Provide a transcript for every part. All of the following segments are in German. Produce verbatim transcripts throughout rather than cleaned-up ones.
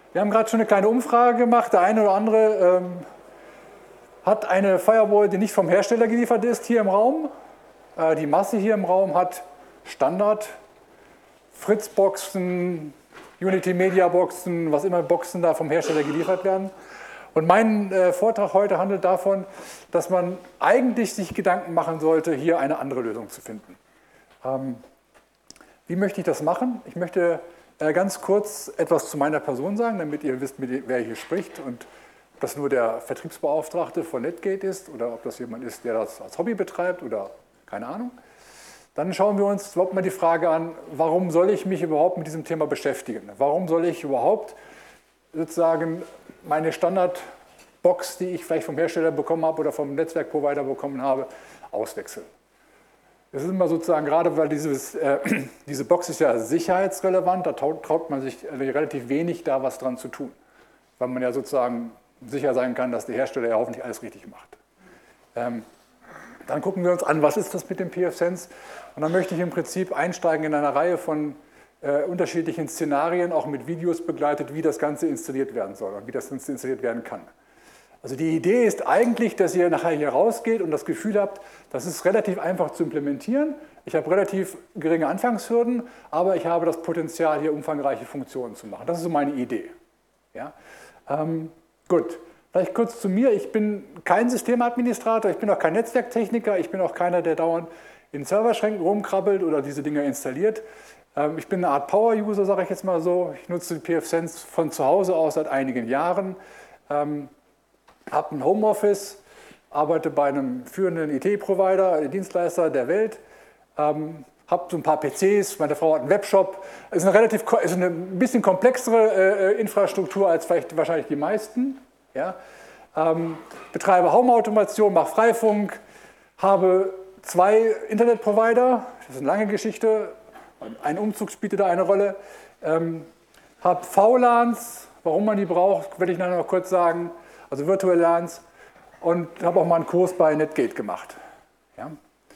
Wir haben gerade schon eine kleine Umfrage gemacht. Der eine oder andere ähm, hat eine Firewall, die nicht vom Hersteller geliefert ist, hier im Raum. Äh, die Masse hier im Raum hat Standard, Fritzboxen, Unity Media Boxen, was immer Boxen da vom Hersteller geliefert werden. Und mein äh, Vortrag heute handelt davon, dass man eigentlich sich Gedanken machen sollte, hier eine andere Lösung zu finden. Ähm, wie möchte ich das machen? Ich möchte äh, ganz kurz etwas zu meiner Person sagen, damit ihr wisst, mit wer hier spricht und ob das nur der Vertriebsbeauftragte von Netgate ist oder ob das jemand ist, der das als Hobby betreibt oder keine Ahnung. Dann schauen wir uns überhaupt mal die Frage an, warum soll ich mich überhaupt mit diesem Thema beschäftigen? Warum soll ich überhaupt sozusagen meine Standardbox, die ich vielleicht vom Hersteller bekommen habe oder vom Netzwerkprovider bekommen habe, auswechseln? Das ist immer sozusagen, gerade weil dieses, äh, diese Box ist ja sicherheitsrelevant, da traut, traut man sich relativ wenig da was dran zu tun, weil man ja sozusagen sicher sein kann, dass der Hersteller ja hoffentlich alles richtig macht. Ähm, dann gucken wir uns an, was ist das mit dem pfSense? Und dann möchte ich im Prinzip einsteigen in eine Reihe von äh, unterschiedlichen Szenarien, auch mit Videos begleitet, wie das Ganze installiert werden soll und wie das Ganze installiert werden kann. Also die Idee ist eigentlich, dass ihr nachher hier rausgeht und das Gefühl habt, das ist relativ einfach zu implementieren. Ich habe relativ geringe Anfangshürden, aber ich habe das Potenzial, hier umfangreiche Funktionen zu machen. Das ist so meine Idee. Ja? Ähm, gut, vielleicht kurz zu mir. Ich bin kein Systemadministrator, ich bin auch kein Netzwerktechniker, ich bin auch keiner, der dauernd in Serverschränken rumkrabbelt oder diese Dinge installiert. Ähm, ich bin eine Art Power-User, sage ich jetzt mal so. Ich nutze die pfSense von zu Hause aus seit einigen Jahren. Ähm, habe ein Homeoffice, arbeite bei einem führenden I T-Provider, Dienstleister der Welt, ähm, habe so ein paar P Cs, meine Frau hat einen Webshop. Es ist eine relativ, ist eine ein bisschen komplexere äh, Infrastruktur als vielleicht wahrscheinlich die meisten. Ja? Ähm, betreibe Home-Automation, mache Freifunk, habe zwei Internetprovider, das ist eine lange Geschichte, ein Umzug spielte da eine Rolle. Ähm, habe V LANs, warum man die braucht, werde ich nachher noch kurz sagen. Also virtuelle LANs, und habe auch mal einen Kurs bei Netgate gemacht. Ja?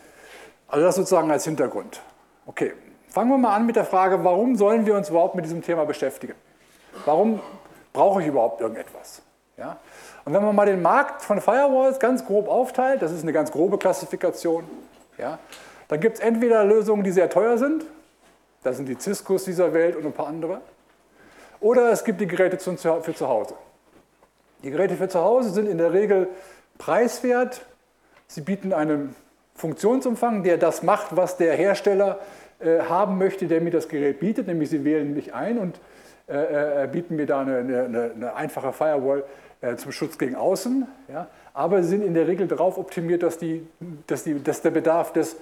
Also das sozusagen als Hintergrund. Okay, fangen wir mal an mit der Frage, warum sollen wir uns überhaupt mit diesem Thema beschäftigen? Warum brauche ich überhaupt irgendetwas? Ja? Und wenn man mal den Markt von Firewalls ganz grob aufteilt, das ist eine ganz grobe Klassifikation, ja? Dann gibt es entweder Lösungen, die sehr teuer sind, das sind die Ciscos dieser Welt und ein paar andere, oder es gibt die Geräte für zu Hause. Die Geräte für zu Hause sind in der Regel preiswert. Sie bieten einen Funktionsumfang, der das macht, was der Hersteller äh, haben möchte, der mir das Gerät bietet, nämlich sie wählen mich ein und äh, äh, bieten mir da eine, eine, eine einfache Firewall äh, zum Schutz gegen Außen. Ja? Aber sie sind in der Regel darauf optimiert, dass, die, dass, die, dass der Bedarf des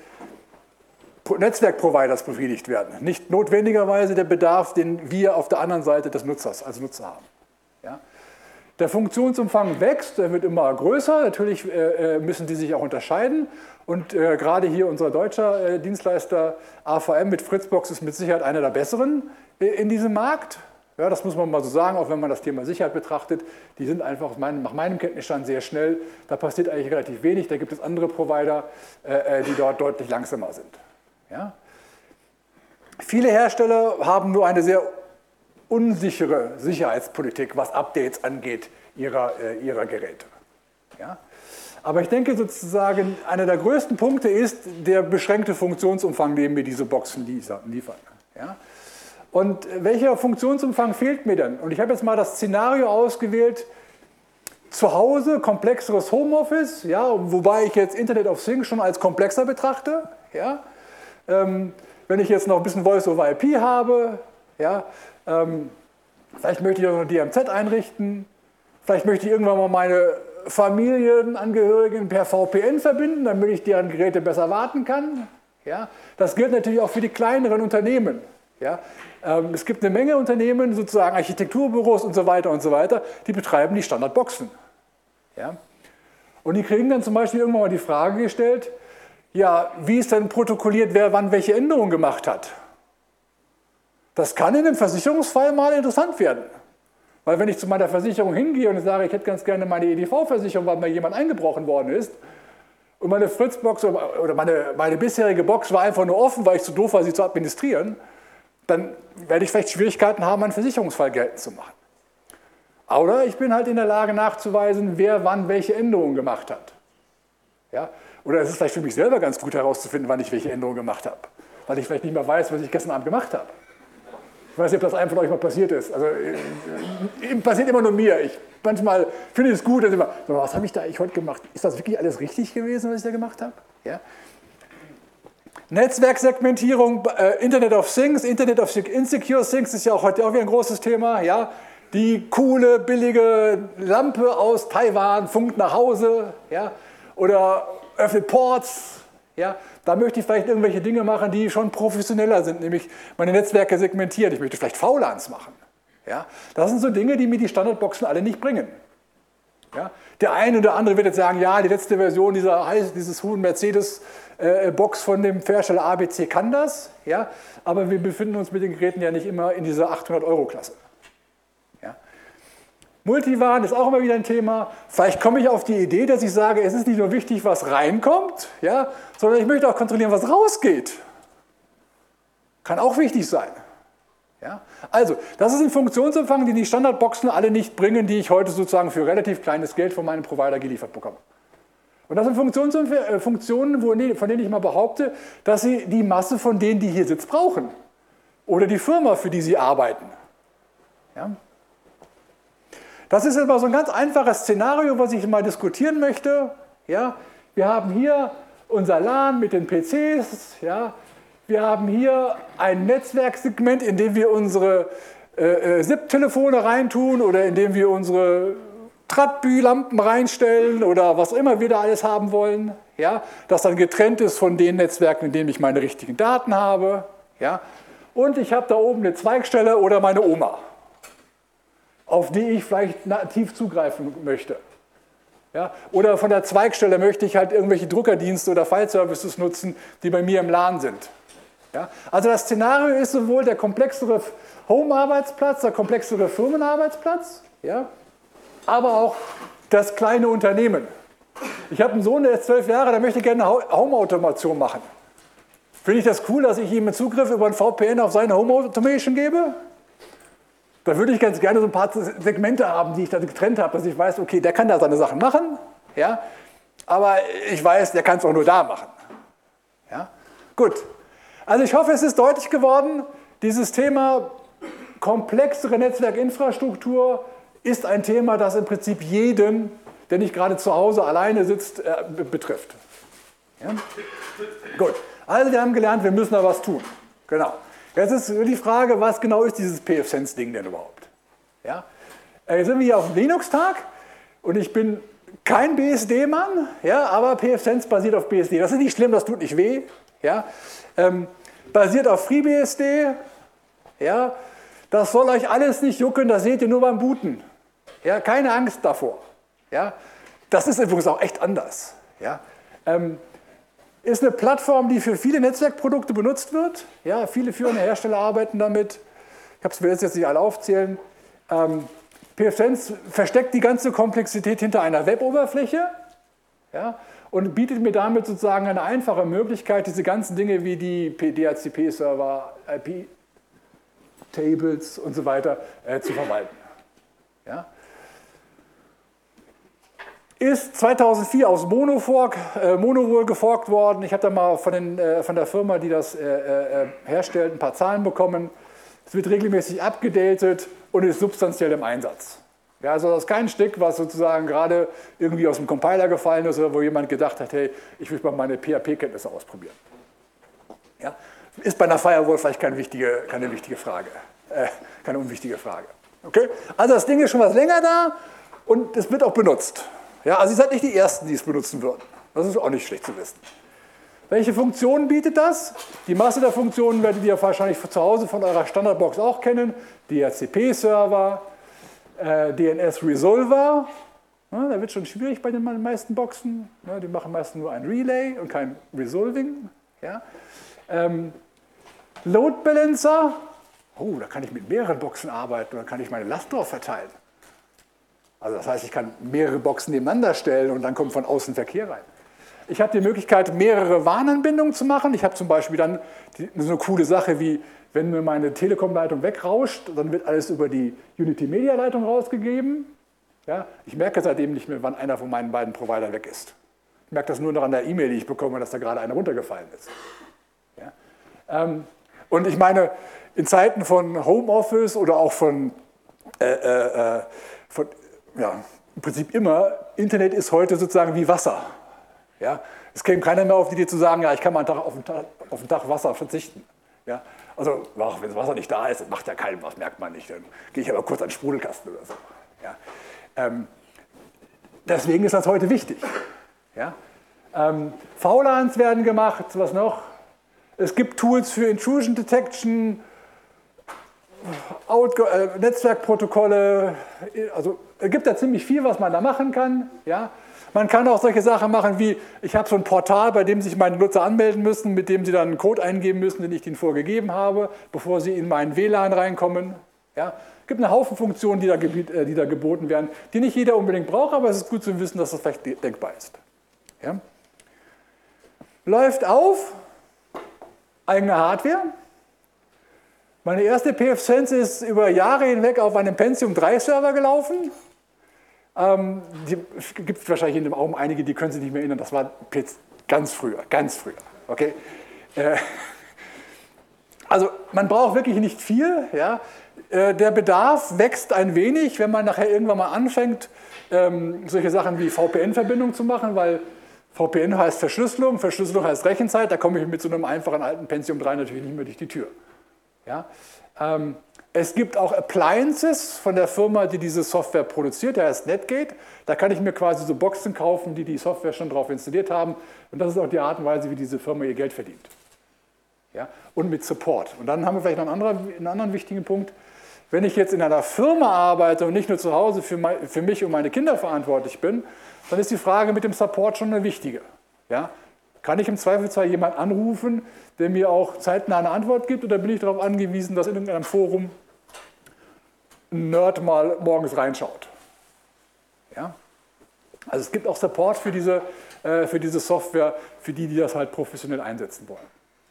Netzwerkproviders befriedigt werden. Nicht notwendigerweise der Bedarf, den wir auf der anderen Seite des Nutzers als Nutzer haben. Ja? Der Funktionsumfang wächst, er wird immer größer, natürlich äh, müssen die sich auch unterscheiden und äh, gerade hier unser deutscher äh, Dienstleister A V M mit Fritzbox ist mit Sicherheit einer der besseren äh, in diesem Markt. Ja, das muss man mal so sagen, auch wenn man das Thema Sicherheit betrachtet. Die sind einfach meinem, nach meinem Kenntnisstand sehr schnell, da passiert eigentlich relativ wenig, da gibt es andere Provider, äh, die dort deutlich langsamer sind. Ja? Viele Hersteller haben nur eine sehr unsichere Sicherheitspolitik, was Updates angeht, ihrer, äh, ihrer Geräte. Ja? Aber ich denke sozusagen, einer der größten Punkte ist der beschränkte Funktionsumfang, den mir diese Boxen liefern. Ja? Und welcher Funktionsumfang fehlt mir denn? Und ich habe jetzt mal das Szenario ausgewählt, zu Hause komplexeres Homeoffice, ja, wobei ich jetzt Internet of Things schon als komplexer betrachte. Ja? Ähm, wenn ich jetzt noch ein bisschen Voice over I P habe, ja, Ähm, vielleicht möchte ich auch noch D M Z einrichten, vielleicht möchte ich irgendwann mal meine Familienangehörigen per V P N verbinden, damit ich deren Geräte besser warten kann. Ja? Das gilt natürlich auch für die kleineren Unternehmen. Ja? Ähm, es gibt eine Menge Unternehmen, sozusagen Architekturbüros und so weiter und so weiter, die betreiben die Standardboxen. Ja? Und die kriegen dann zum Beispiel irgendwann mal die Frage gestellt, ja, wie ist denn protokolliert, wer wann welche Änderungen gemacht hat? Das kann in einem Versicherungsfall mal interessant werden. Weil wenn ich zu meiner Versicherung hingehe und sage, ich hätte ganz gerne meine E D V-Versicherung, weil mir jemand eingebrochen worden ist, und meine Fritzbox oder meine, meine bisherige Box war einfach nur offen, weil ich zu doof war, sie zu administrieren, dann werde ich vielleicht Schwierigkeiten haben, einen Versicherungsfall geltend zu machen. Oder ich bin halt in der Lage nachzuweisen, wer wann welche Änderungen gemacht hat. Ja? Oder es ist vielleicht für mich selber ganz gut herauszufinden, wann ich welche Änderungen gemacht habe. Weil ich vielleicht nicht mehr weiß, was ich gestern Abend gemacht habe. Ich weiß nicht, ob das einem von euch mal passiert ist. Also, äh, passiert immer nur mir. Ich manchmal finde ich es gut, dass ich immer, so, was habe ich da eigentlich heute gemacht? Ist das wirklich alles richtig gewesen, was ich da gemacht habe? Ja? Netzwerksegmentierung, äh, Internet of Things, Internet of Insecure Things ist ja auch heute auch wieder ein großes Thema. Ja? Die coole, billige Lampe aus Taiwan funkt nach Hause, ja? Oder öffnet Ports. Ja? Da möchte ich vielleicht irgendwelche Dinge machen, die schon professioneller sind, nämlich meine Netzwerke segmentieren. Ich möchte vielleicht V LANs machen. Ja? Das sind so Dinge, die mir die Standardboxen alle nicht bringen. Ja? Der eine oder andere wird jetzt sagen, ja, die letzte Version dieser, dieses hohen Mercedes-Box von dem Hersteller A B C kann das, ja? Aber wir befinden uns mit den Geräten ja nicht immer in dieser achthundert-Euro-Klasse. Ja? Multivan ist auch immer wieder ein Thema. Vielleicht komme ich auf die Idee, dass ich sage, es ist nicht nur wichtig, was reinkommt, ja, sondern ich möchte auch kontrollieren, was rausgeht. Kann auch wichtig sein. Ja? Also, das ist ein Funktionsumfang, den die Standardboxen alle nicht bringen, die ich heute sozusagen für relativ kleines Geld von meinem Provider geliefert bekomme. Und das sind Funktionen, von denen ich mal behaupte, dass sie die Masse von denen, die hier sitzt, brauchen. Oder die Firma, für die sie arbeiten. Ja? Das ist aber so ein ganz einfaches Szenario, was ich mal diskutieren möchte. Ja, wir haben hier unser LAN mit den P Cs. Ja, wir haben hier ein Netzwerksegment, in dem wir unsere äh, S I P-Telefone reintun oder in dem wir unsere Tratbü-Lampen reinstellen oder was immer wir da alles haben wollen. Ja, das dann getrennt ist von den Netzwerken, in denen ich meine richtigen Daten habe. Ja, und ich habe da oben eine Zweigstelle oder meine Oma, auf die ich vielleicht nativ zugreifen möchte. Ja? Oder von der Zweigstelle möchte ich halt irgendwelche Druckerdienste oder File-Services nutzen, die bei mir im LAN sind. Ja? Also das Szenario ist sowohl der komplexere Home-Arbeitsplatz, der komplexere Firmenarbeitsplatz, ja? Aber auch das kleine Unternehmen. Ich habe einen Sohn, der ist zwölf Jahre, der möchte gerne Home-Automation machen. Finde ich das cool, dass ich ihm einen Zugriff über ein V P N auf seine Home-Automation gebe? Da würde ich ganz gerne so ein paar Segmente haben, die ich da getrennt habe, dass ich weiß, okay, der kann da seine Sachen machen, ja, aber ich weiß, der kann es auch nur da machen. Ja? Gut, also ich hoffe, es ist deutlich geworden, dieses Thema komplexere Netzwerkinfrastruktur ist ein Thema, das im Prinzip jeden, der nicht gerade zu Hause alleine sitzt, äh, betrifft. Ja? Gut, also wir haben gelernt, wir müssen da was tun. Genau. Jetzt ist die Frage, was genau ist dieses pfSense-Ding denn überhaupt? Ja? Jetzt sind wir hier auf dem Linux-Tag und ich bin kein B S D-Mann, ja, aber pfSense basiert auf B S D. Das ist nicht schlimm, das tut nicht weh. Ja? Ähm, basiert auf FreeBSD. Ja? Das soll euch alles nicht jucken, das seht ihr nur beim Booten. Ja? Keine Angst davor. Ja? Das ist übrigens auch echt anders. Ja? Ähm, Ist eine Plattform, die für viele Netzwerkprodukte benutzt wird. Ja, viele führende Hersteller arbeiten damit. Ich will jetzt nicht alle aufzählen. Ähm, pfSense versteckt die ganze Komplexität hinter einer Web-Oberfläche, ja, und bietet mir damit sozusagen eine einfache Möglichkeit, diese ganzen Dinge wie die D H C P-Server, I P-Tables und so weiter äh, zu verwalten. Ja. Ist zweitausendvier aus Monofork, äh, Monowool geforkt worden. Ich habe da mal von, den, äh, von der Firma, die das äh, äh, herstellt, ein paar Zahlen bekommen. Es wird regelmäßig abgedatet und ist substanziell im Einsatz. Ja, also das ist kein Stück, was sozusagen gerade irgendwie aus dem Compiler gefallen ist oder wo jemand gedacht hat, hey, ich will mal meine P H P-Kenntnisse ausprobieren. Ja, ist bei einer Firewall vielleicht keine wichtige, keine wichtige Frage, äh, keine unwichtige Frage. Okay? Also das Ding ist schon was länger da und es wird auch benutzt. Ja, also ihr seid nicht die Ersten, die es benutzen würden. Das ist auch nicht schlecht zu wissen. Welche Funktionen bietet das? Die Masse der Funktionen werdet ihr wahrscheinlich zu Hause von eurer Standardbox auch kennen. D H C P-Server, äh, D N S-Resolver. Ja, da wird schon schwierig bei den meisten Boxen. Ja, die machen meistens nur ein Relay und kein Resolving. Ja. Ähm, Load Balancer. Oh, da kann ich mit mehreren Boxen arbeiten, da kann ich meine Last drauf verteilen. Also das heißt, ich kann mehrere Boxen nebeneinander stellen und dann kommt von außen Verkehr rein. Ich habe die Möglichkeit, mehrere Warnanbindungen zu machen. Ich habe zum Beispiel dann die, so eine coole Sache wie, wenn mir meine Telekom-Leitung wegrauscht, dann wird alles über die Unity-Media-Leitung rausgegeben. Ja, ich merke seitdem nicht mehr, wann einer von meinen beiden Providern weg ist. Ich merke das nur noch an der E-Mail, die ich bekomme, dass da gerade einer runtergefallen ist. Ja? Ähm, und ich meine, in Zeiten von Homeoffice oder auch von, äh, äh, von ja, im Prinzip immer, Internet ist heute sozusagen wie Wasser. Ja? Es käme keiner mehr auf die Idee zu sagen, ja, ich kann mal einen Tag auf einen Tag, auf einen Tag Wasser verzichten. Ja? Also, ach, wenn das Wasser nicht da ist, das macht ja keinem was, merkt man nicht. Dann gehe ich aber kurz an den Sprudelkasten oder so. Ja? Ähm, deswegen ist das heute wichtig. Ja? Ähm, V LANs werden gemacht, was noch? Es gibt Tools für Intrusion Detection, Outgo äh, Netzwerkprotokolle, also es gibt da ziemlich viel, was man da machen kann. Ja? Man kann auch solche Sachen machen wie, ich habe so ein Portal, bei dem sich meine Nutzer anmelden müssen, mit dem sie dann einen Code eingeben müssen, den ich ihnen vorgegeben habe, bevor sie in meinen W LAN reinkommen. Ja? Es gibt einen Haufen Funktionen, die da, die da geboten werden, die nicht jeder unbedingt braucht, aber es ist gut zu wissen, dass das vielleicht denkbar ist. Ja? Läuft auf, eigene Hardware. Meine erste P F Sense ist über Jahre hinweg auf einem Pentium drei Server gelaufen. Ähm, die gibt es wahrscheinlich in dem Raum einige, die können sich nicht mehr erinnern. Das war ganz früher, ganz früher. Okay? Äh, also man braucht wirklich nicht viel. Ja? Äh, der Bedarf wächst ein wenig, wenn man nachher irgendwann mal anfängt, ähm, solche Sachen wie V P N-Verbindung zu machen, weil V P N heißt Verschlüsselung, Verschlüsselung heißt Rechenzeit, da komme ich mit so einem einfachen alten Pentium drei natürlich nicht mehr durch die Tür. Ja? Ähm, es gibt auch Appliances von der Firma, die diese Software produziert, der heißt Netgate. Da kann ich mir quasi so Boxen kaufen, die die Software schon drauf installiert haben. Und das ist auch die Art und Weise, wie diese Firma ihr Geld verdient. Ja? Und mit Support. Und dann haben wir vielleicht noch einen anderen, einen anderen wichtigen Punkt. Wenn ich jetzt in einer Firma arbeite und nicht nur zu Hause für, mein, für mich und meine Kinder verantwortlich bin, dann ist die Frage mit dem Support schon eine wichtige. Ja? Kann ich im Zweifelsfall jemanden anrufen, der mir auch zeitnah eine Antwort gibt, oder bin ich darauf angewiesen, dass in irgendeinem Forum ein Nerd mal morgens reinschaut? Ja? Also es gibt auch Support für diese, äh, für diese Software, für die, die das halt professionell einsetzen wollen.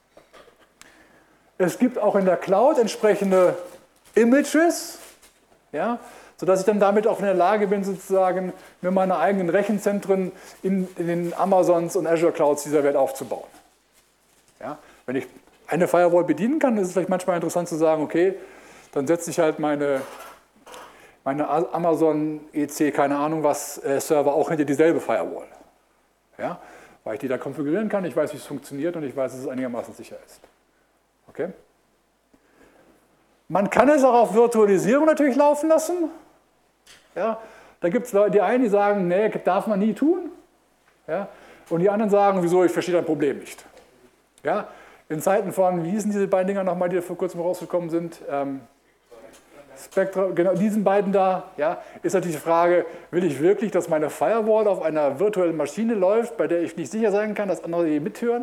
Es gibt auch in der Cloud entsprechende Images, ja, sodass ich dann damit auch in der Lage bin, sozusagen mir meine eigenen Rechenzentren in, in den Amazons und Azure Clouds dieser Welt aufzubauen. Ja, wenn ich eine Firewall bedienen kann, ist es vielleicht manchmal interessant zu sagen, okay, dann setze ich halt meine, meine Amazon E C, keine Ahnung was, äh, Server auch hinter dieselbe Firewall. Ja, weil ich die da konfigurieren kann, ich weiß, wie es funktioniert und ich weiß, dass es einigermaßen sicher ist. Okay? Man kann es auch auf Virtualisierung natürlich laufen lassen. Ja, da gibt es die einen, die sagen, nee, darf man nie tun. Ja, und die anderen sagen, wieso, ich verstehe dein Problem nicht. Ja, in Zeiten von, wie hießen diese beiden Dinger nochmal, die vor kurzem rausgekommen sind? Ähm, Spectra, genau, diesen beiden da, ja, ist natürlich die Frage, will ich wirklich, dass meine Firewall auf einer virtuellen Maschine läuft, bei der ich nicht sicher sein kann, dass andere die mithören?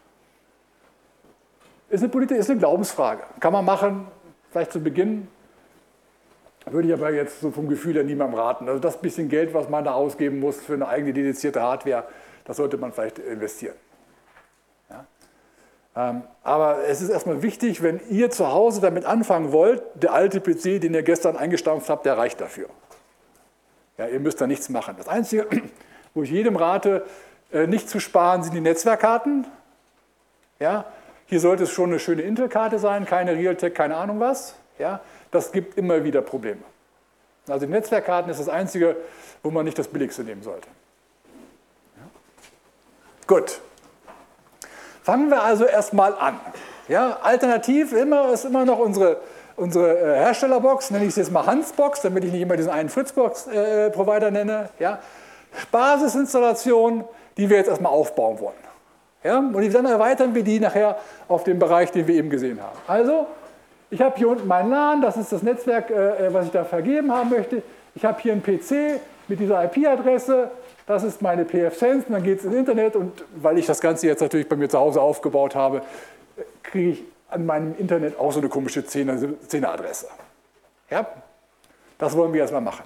Ist eine, Politik, ist eine Glaubensfrage. Kann man machen, vielleicht zu Beginn, würde ich aber jetzt so vom Gefühl her niemandem raten. Also das bisschen Geld, was man da ausgeben muss für eine eigene dedizierte Hardware, das sollte man vielleicht investieren. Ja? Ähm, aber es ist erstmal wichtig, wenn ihr zu Hause damit anfangen wollt, der alte P C, den ihr gestern eingestampft habt, der reicht dafür. Ja, ihr müsst da nichts machen. Das Einzige, wo ich jedem rate, äh, nicht zu sparen, sind die Netzwerkkarten. Ja? Hier sollte es schon eine schöne Intel-Karte sein, keine Realtek, keine Ahnung was. Ja? Das gibt immer wieder Probleme. Also die Netzwerkkarten ist das Einzige, wo man nicht das Billigste nehmen sollte. Ja? Gut. Fangen wir also erstmal an. Ja? Alternativ immer, ist immer noch unsere, unsere äh, Herstellerbox, nenne ich es jetzt mal Hansbox, damit ich nicht immer diesen einen Fritzbox-Provider äh, nenne. Ja? Basisinstallation, die wir jetzt erstmal aufbauen wollen. Ja? Und dann erweitern wir die nachher auf den Bereich, den wir eben gesehen haben. Also, ich habe hier unten mein LAN, das ist das Netzwerk, äh, was ich da vergeben haben möchte. Ich habe hier einen P C mit dieser I P-Adresse, das ist meine P F Sense, und dann geht es ins Internet, und weil ich das Ganze jetzt natürlich bei mir zu Hause aufgebaut habe, kriege ich an meinem Internet auch so eine komische Zehner-Adresse. Ja? Das wollen wir erstmal machen.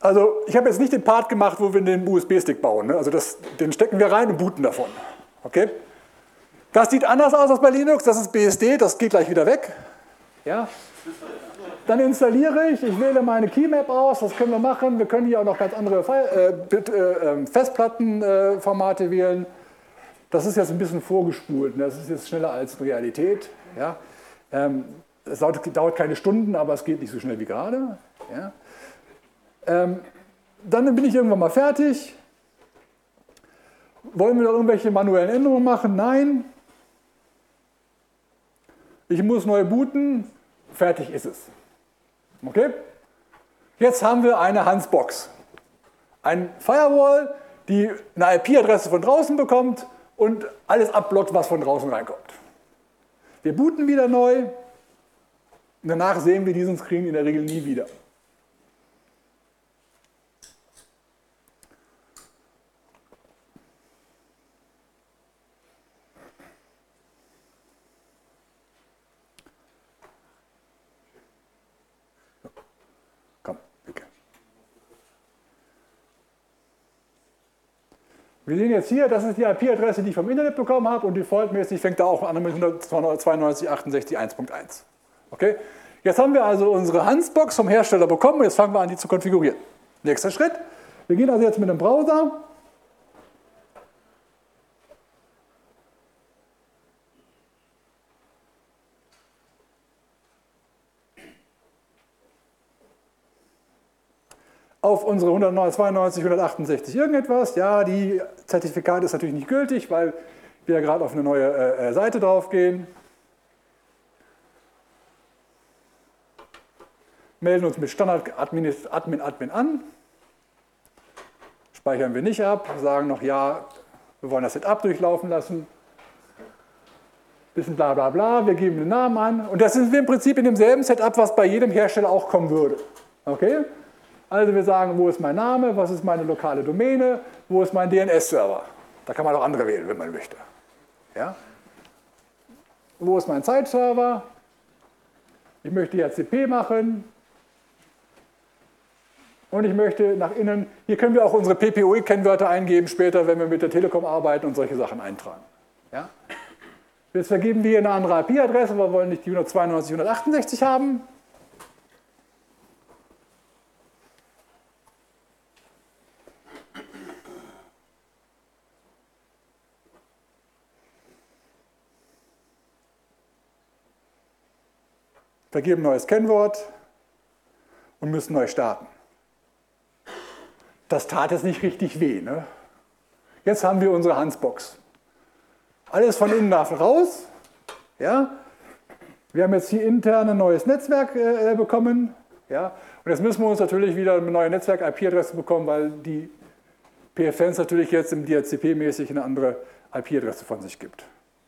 Also ich habe jetzt nicht den Part gemacht, wo wir den U S B-Stick bauen. Ne? Also das, den stecken wir rein und booten davon. Okay? Das sieht anders aus als bei Linux, das ist B S D, das geht gleich wieder weg. Ja? Dann installiere ich, ich wähle meine Keymap aus, das können wir machen. Wir können hier auch noch ganz andere File, äh, äh, Festplattenformate äh, wählen. Das ist jetzt ein bisschen vorgespult, ne? Das ist jetzt schneller als Realität. Ja? Ähm, es dauert, dauert keine Stunden, aber es geht nicht so schnell wie gerade. Ja? Ähm, dann bin ich irgendwann mal fertig. Wollen wir da irgendwelche manuellen Änderungen machen? Nein. Ich muss neu booten. Fertig ist es. Okay? Jetzt haben wir eine Hansbox. Ein Firewall, die eine I P-Adresse von draußen bekommt und alles abblockt, was von draußen reinkommt. Wir booten wieder neu. Danach sehen wir diesen Screen in der Regel nie wieder. Wir sehen jetzt hier, das ist die I P-Adresse, die ich vom Internet bekommen habe und defaultmäßig fängt da auch an mit hundertzweiundneunzig Punkt achtundsechzig Punkt eins Punkt eins. Okay? Jetzt haben wir also unsere Hansbox vom Hersteller bekommen und jetzt fangen wir an, die zu konfigurieren. Nächster Schritt. Wir gehen also jetzt mit dem Browser. Auf unsere hundertzweiundneunzig, hundertachtundsechzig irgendetwas. Ja, die Zertifikat ist natürlich nicht gültig, weil wir ja gerade auf eine neue äh, Seite draufgehen. Melden uns mit Standard Admin, Admin, Admin an. Speichern wir nicht ab. Sagen noch, ja, wir wollen das Setup durchlaufen lassen. Bisschen bla bla bla. Wir geben den Namen an. Und das sind wir im Prinzip in demselben Setup, was bei jedem Hersteller auch kommen würde. Okay? Also wir sagen, wo ist mein Name, was ist meine lokale Domäne, wo ist mein D N S-Server. Da kann man auch andere wählen, wenn man möchte. Ja? Wo ist mein Zeitserver? Ich möchte D H C P machen. Und ich möchte nach innen, hier können wir auch unsere P P O E-Kennwörter eingeben, später, wenn wir mit der Telekom arbeiten und solche Sachen eintragen. Ja? Jetzt vergeben wir hier eine andere I P-Adresse, wir wollen nicht die hundertzweiundneunzig, hundertachtundsechzig haben. Vergeben neues Kennwort und müssen neu starten. Das tat jetzt nicht richtig weh. Ne? Jetzt haben wir unsere Hansbox. Alles von innen nach raus. Ja? Wir haben jetzt hier intern ein neues Netzwerk äh, bekommen. Ja? Und jetzt müssen wir uns natürlich wieder eine neue Netzwerk-I P-Adresse bekommen, weil die P F N natürlich jetzt im D H C P-mäßig eine andere I P-Adresse von sich gibt.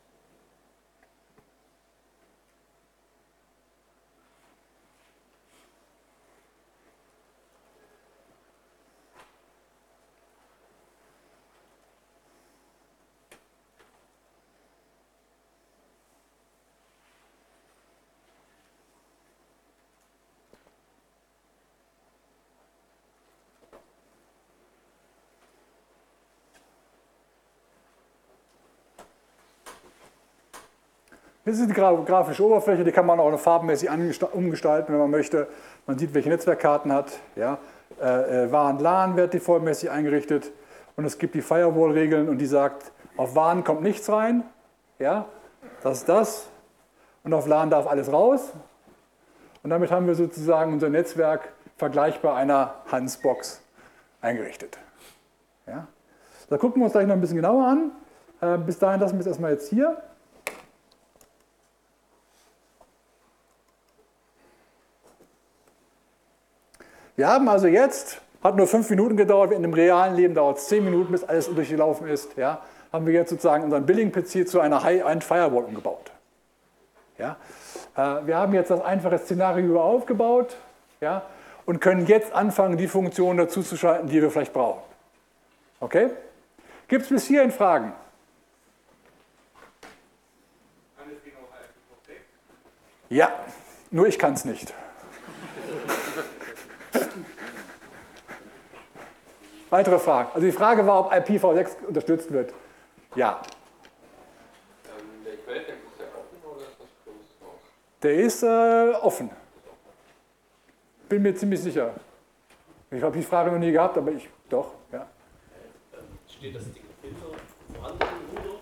Das ist die grafische Oberfläche, die kann man auch noch farbenmäßig umgestalten, wenn man möchte. Man sieht, welche Netzwerkkarten hat. Ja. Äh, W A N, LAN wird defaultmäßig eingerichtet. Und es gibt die Firewall-Regeln und die sagt, auf W A N kommt nichts rein. Ja. Das ist das. Und auf LAN darf alles raus. Und damit haben wir sozusagen unser Netzwerk vergleichbar einer Hansbox eingerichtet. Ja. Da gucken wir uns gleich noch ein bisschen genauer an. Äh, bis dahin lassen wir es erstmal jetzt hier. Wir haben also jetzt, hat nur fünf Minuten gedauert, in dem realen Leben dauert es zehn Minuten, bis alles durchgelaufen ist, ja, haben wir jetzt sozusagen unseren Billing-P C zu einer High-End-Firewall umgebaut. Ja. Wir haben jetzt das einfache Szenario aufgebaut, ja, und können jetzt anfangen, die Funktionen dazu zu schalten, die wir vielleicht brauchen. Okay? Gibt es bis hierhin Fragen? Ja, nur ich kann es nicht. Weitere Fragen? Also die Frage war, ob I P v sechs unterstützt wird. Ja. Ähm, der Quelltext ist der offen oder ist das closed source? Der ist äh, offen. Bin mir ziemlich sicher. Ich habe die Frage noch nie gehabt, aber ich doch. Ja. Steht das Ding hinter vorhandenen Router?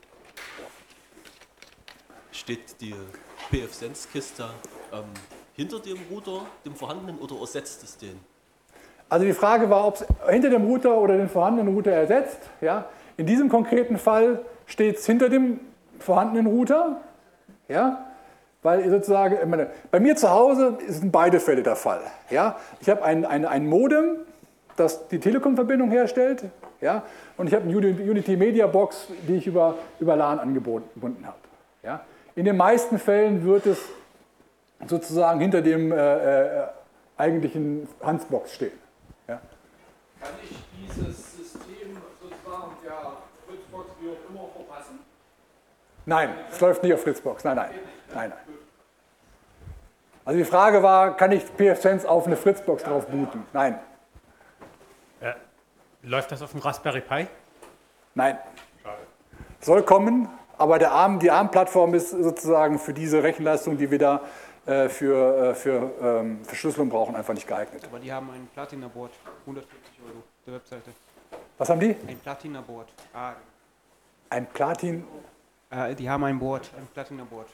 Steht die P F Sense-Kiste ähm, hinter dem Router, dem vorhandenen, oder ersetzt es den? Also die Frage war, ob es hinter dem Router oder den vorhandenen Router ersetzt. Ja. In diesem konkreten Fall steht es hinter dem vorhandenen Router. Ja. Weil sozusagen, ich meine, bei mir zu Hause sind beide Fälle der Fall. Ja? Ich habe ein, ein, ein Modem, das die Telekom-Verbindung herstellt, ja? Und ich habe eine Unity Media Box, die ich über, über LAN angebunden habe. Ja? In den meisten Fällen wird es sozusagen hinter dem äh, äh, eigentlichen Hansbox stehen. Ja? Kann ich dieses System sozusagen der Fritzbox wie auch immer verpassen? Nein, es läuft nicht auf Fritzbox. Nein, nein. nein, nein. Also die Frage war, kann ich P F Sense auf eine Fritzbox drauf booten? Nein. Äh, läuft das auf dem Raspberry Pi? Nein. Schade. Soll kommen, aber der ARM, die ARM-Plattform ist sozusagen für diese Rechenleistung, die wir da äh, für, äh, für ähm, Verschlüsselung brauchen, einfach nicht geeignet. Aber die haben ein Platina-Board, hundertvierzig Euro, der Webseite. Was haben die? Ein Platina-Board. Ah, Ein Platin. äh, die haben ein Board, ein Platina-Board.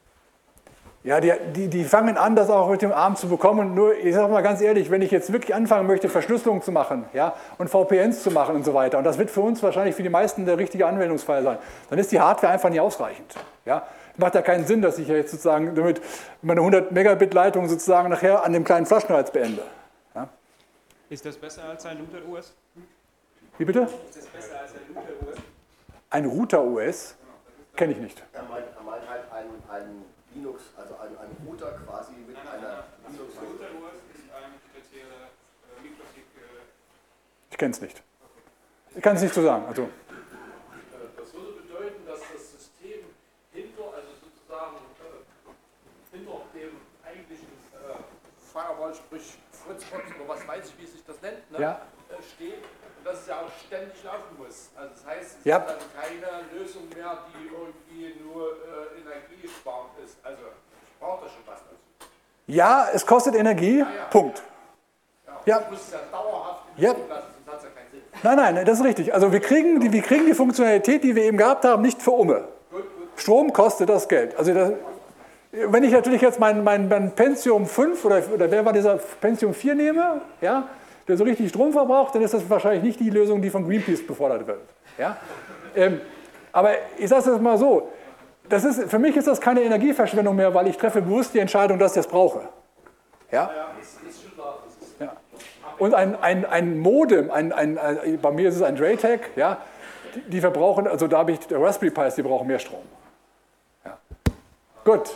Ja, die, die, die fangen an, das auch mit dem ARM zu bekommen. Nur, ich sage mal ganz ehrlich, wenn ich jetzt wirklich anfangen möchte, Verschlüsselung zu machen, ja, und V P Ns zu machen und so weiter, und das wird für uns wahrscheinlich für die meisten der richtige Anwendungsfall sein, dann ist die Hardware einfach nicht ausreichend. Ja. Macht ja keinen Sinn, dass ich ja jetzt sozusagen damit meine hundert Megabit Leitung sozusagen nachher an dem kleinen Flaschenhals beende. Ja. Ist das besser als ein Router-O S? Wie bitte? Ist das besser als ein Router-O S? Ein Router-O S? Kenne ich nicht. Er meint, er meint halt ein, ein Linux, also ein, ein Router quasi mit einer Linux. Router-O S ist ein spezieller Mikrosig. Ich kenne es nicht. Ich kann es nicht so sagen. Also, Das würde bedeuten, dass das System hinter, also sozusagen äh, hinter dem eigentlichen äh, Firewall, sprich Fritzbox oder was weiß ich, wie sich das nennt, ne, Ja. äh, steht und dass es ja auch ständig laufen muss. Also das heißt, es Ja. ist dann keine Lösung mehr, die irgendwie nur äh, energiesparend ist. Also braucht das schon was dazu. ja, es kostet Energie. Punkt. Ja. Ich muss es ja dauerhaft in Ja. Betrieb lassen, sonst hat es ja keinen Sinn. Nein, nein, das ist richtig. Also wir kriegen die, wir kriegen die Funktionalität, die wir eben gehabt haben, nicht für Umme. Strom kostet das Geld. Also das, wenn ich natürlich jetzt mein, mein, mein Pentium fünf oder, oder wer war dieser Pentium vier nehme, ja, der so richtig Strom verbraucht, dann ist das wahrscheinlich nicht die Lösung, die von Greenpeace befordert wird. Ja? Ähm, aber ich sage es jetzt mal so, das ist, für mich ist das keine Energieverschwendung mehr, weil ich treffe bewusst die Entscheidung, dass ich das brauche. Ja? Ja. Und ein, ein, ein Modem, ein, ein, ein, bei mir ist es ein Draytag, ja, die, die verbrauchen, also da habe ich Raspberry Pis, die brauchen mehr Strom. Ja. Gut.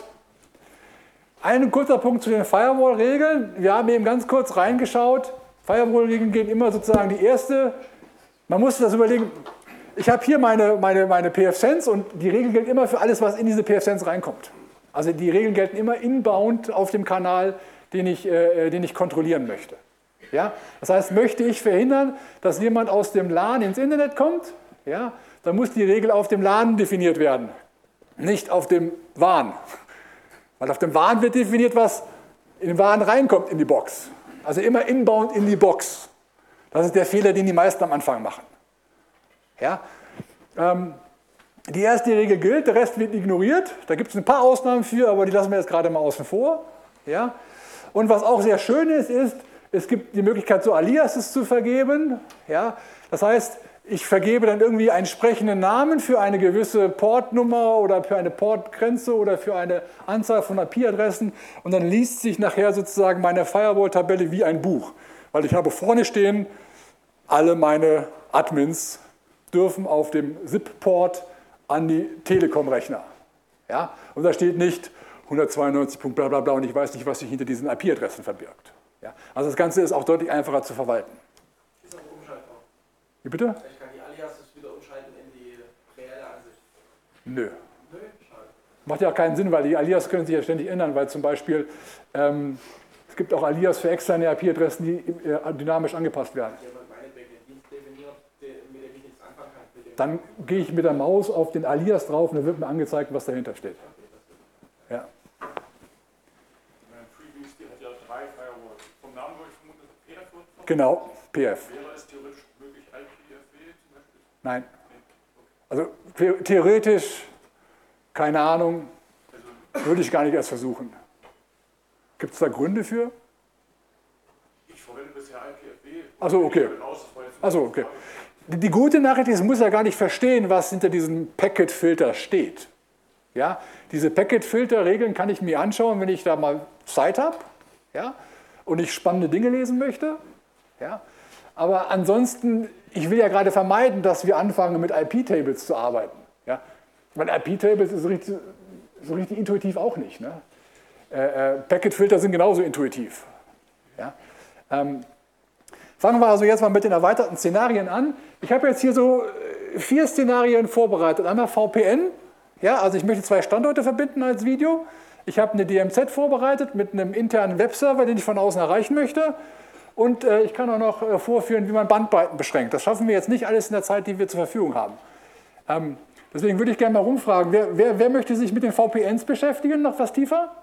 Ein kurzer Punkt zu den Firewall-Regeln. Wir haben eben ganz kurz reingeschaut. Firewall-Regeln gehen immer sozusagen die erste. Man muss das überlegen. Ich habe hier meine, meine, meine P F Sense und die Regel gilt immer für alles, was in diese P F Sense reinkommt. Also die Regeln gelten immer inbound auf dem Kanal, den ich, äh, den ich kontrollieren möchte. Ja? Das heißt, möchte ich verhindern, dass jemand aus dem LAN ins Internet kommt, ja? Dann muss die Regel auf dem LAN definiert werden, nicht auf dem W A N. Weil auf dem W A N wird definiert, was in den W A N reinkommt in die Box. Also immer inbound in die Box. Das ist der Fehler, den die meisten am Anfang machen. Ja? Ähm, die erste Regel gilt, der Rest wird ignoriert. Da gibt es ein paar Ausnahmen für, aber die lassen wir jetzt gerade mal außen vor. Ja? Und was auch sehr schön ist, ist, es gibt die Möglichkeit, so Aliases zu vergeben. Ja? Das heißt, ich vergebe dann irgendwie einen sprechenden Namen für eine gewisse Portnummer oder für eine Portgrenze oder für eine Anzahl von I P-Adressen und dann liest sich nachher sozusagen meine Firewall-Tabelle wie ein Buch. Weil ich habe vorne stehen, alle meine Admins dürfen auf dem S I P-Port an die Telekom-Rechner. Ja? Und da steht nicht hundertzweiundneunzig Punkt bla bla bla und ich weiß nicht, was sich hinter diesen I P-Adressen verbirgt. Ja? Also das Ganze ist auch deutlich einfacher zu verwalten. Ist aber umschaltbar. Wie bitte? Ich kann die Aliases wieder umschalten in die reelle Ansicht. Nö. Nö, schade. Macht ja auch keinen Sinn, weil die Alias können sich ja ständig ändern, weil zum Beispiel ähm, es gibt auch Alias für externe I P-Adressen, die äh, dynamisch angepasst werden. Jemand meinetwegen den Dann gehe ich mit der Maus auf den Alias drauf und dann wird mir angezeigt, was dahinter steht. Ja. FreeBSD hat ja drei Firewalls. Vom Namen würde ich vermuten, dass P F wird. Genau, P F. Wäre es theoretisch möglich, I P F W zum Beispiel? Nein. Also the- theoretisch, keine Ahnung, würde ich gar nicht erst versuchen. Gibt es da Gründe für? Ich verwende bisher I P F W. Achso, okay. Raus, das war jetzt Also okay. Die, die gute Nachricht ist, ich muss ja gar nicht verstehen, was hinter diesem Packet-Filter steht. Ja? Diese Packet-Filter-Regeln kann ich mir anschauen, wenn ich da mal Zeit habe, ja? Und ich spannende Dinge lesen möchte. Ja? Aber ansonsten, ich will ja gerade vermeiden, dass wir anfangen, mit I P-Tables zu arbeiten. Ja? Weil I P-Tables ist so richtig, so richtig intuitiv auch nicht. Ne? Äh, äh, Packet-Filter sind genauso intuitiv. Ja? Ähm, Fangen wir also jetzt mal mit den erweiterten Szenarien an. Ich habe jetzt hier so vier Szenarien vorbereitet. Einmal V P N, ja, also ich möchte zwei Standorte verbinden als Video. Ich habe eine D M Z vorbereitet mit einem internen Webserver, den ich von außen erreichen möchte. Und äh, ich kann auch noch äh, vorführen, wie man Bandbreiten beschränkt. Das schaffen wir jetzt nicht alles in der Zeit, die wir zur Verfügung haben. Ähm, deswegen würde ich gerne mal rumfragen, wer, wer, wer möchte sich mit den V P Ns beschäftigen, noch was tiefer?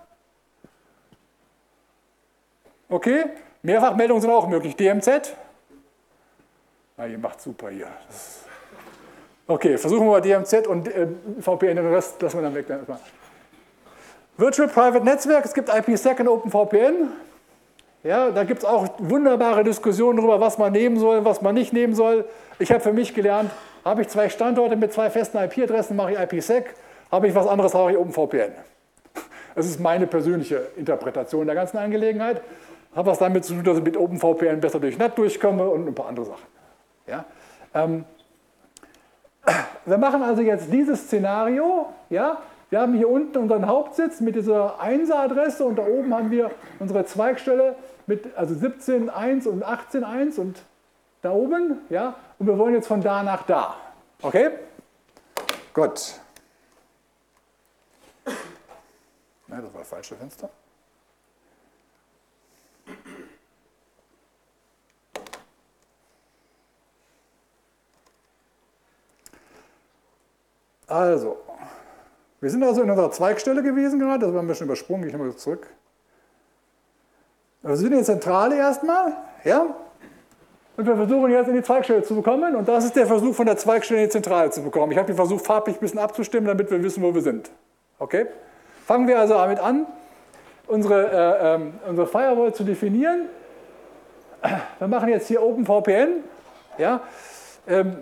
Okay. Mehrfachmeldungen sind auch möglich. D M Z? Na, ihr macht super hier. Das okay, versuchen wir mal D M Z und äh, V P N, den Rest lassen wir dann weg. Dann erstmal. Virtual Private Netzwerk, es gibt IPsec und OpenVPN. Ja, da gibt es auch wunderbare Diskussionen darüber, was man nehmen soll, was man nicht nehmen soll. Ich habe für mich gelernt, habe ich zwei Standorte mit zwei festen I P-Adressen, mache ich IPsec. Habe ich was anderes, mache ich OpenVPN. Das ist meine persönliche Interpretation der ganzen Angelegenheit. Hat was damit zu tun, dass ich mit OpenVPN besser durch N A T durchkomme und ein paar andere Sachen. Ja? Ähm, wir machen also jetzt dieses Szenario. Ja? Wir haben hier unten unseren Hauptsitz mit dieser Einser-Adresse und da oben haben wir unsere Zweigstelle mit also siebzehn Punkt eins und achtzehn Punkt eins und da oben. Ja? Und wir wollen jetzt von da nach da. Okay? Gut. Nein, das war das falsche Fenster. Also, wir sind also in unserer Zweigstelle gewesen gerade, das war ein bisschen übersprungen, gehe ich nochmal zurück. Wir sind in der Zentrale erstmal, ja, und wir versuchen jetzt in die Zweigstelle zu bekommen und das ist der Versuch von der Zweigstelle in die Zentrale zu bekommen. Ich habe den versucht farblich ein bisschen abzustimmen, damit wir wissen, wo wir sind. Okay? Fangen wir also damit an, unsere, äh, ähm, unsere Firewall zu definieren. Wir machen jetzt hier OpenVPN, ja, ähm,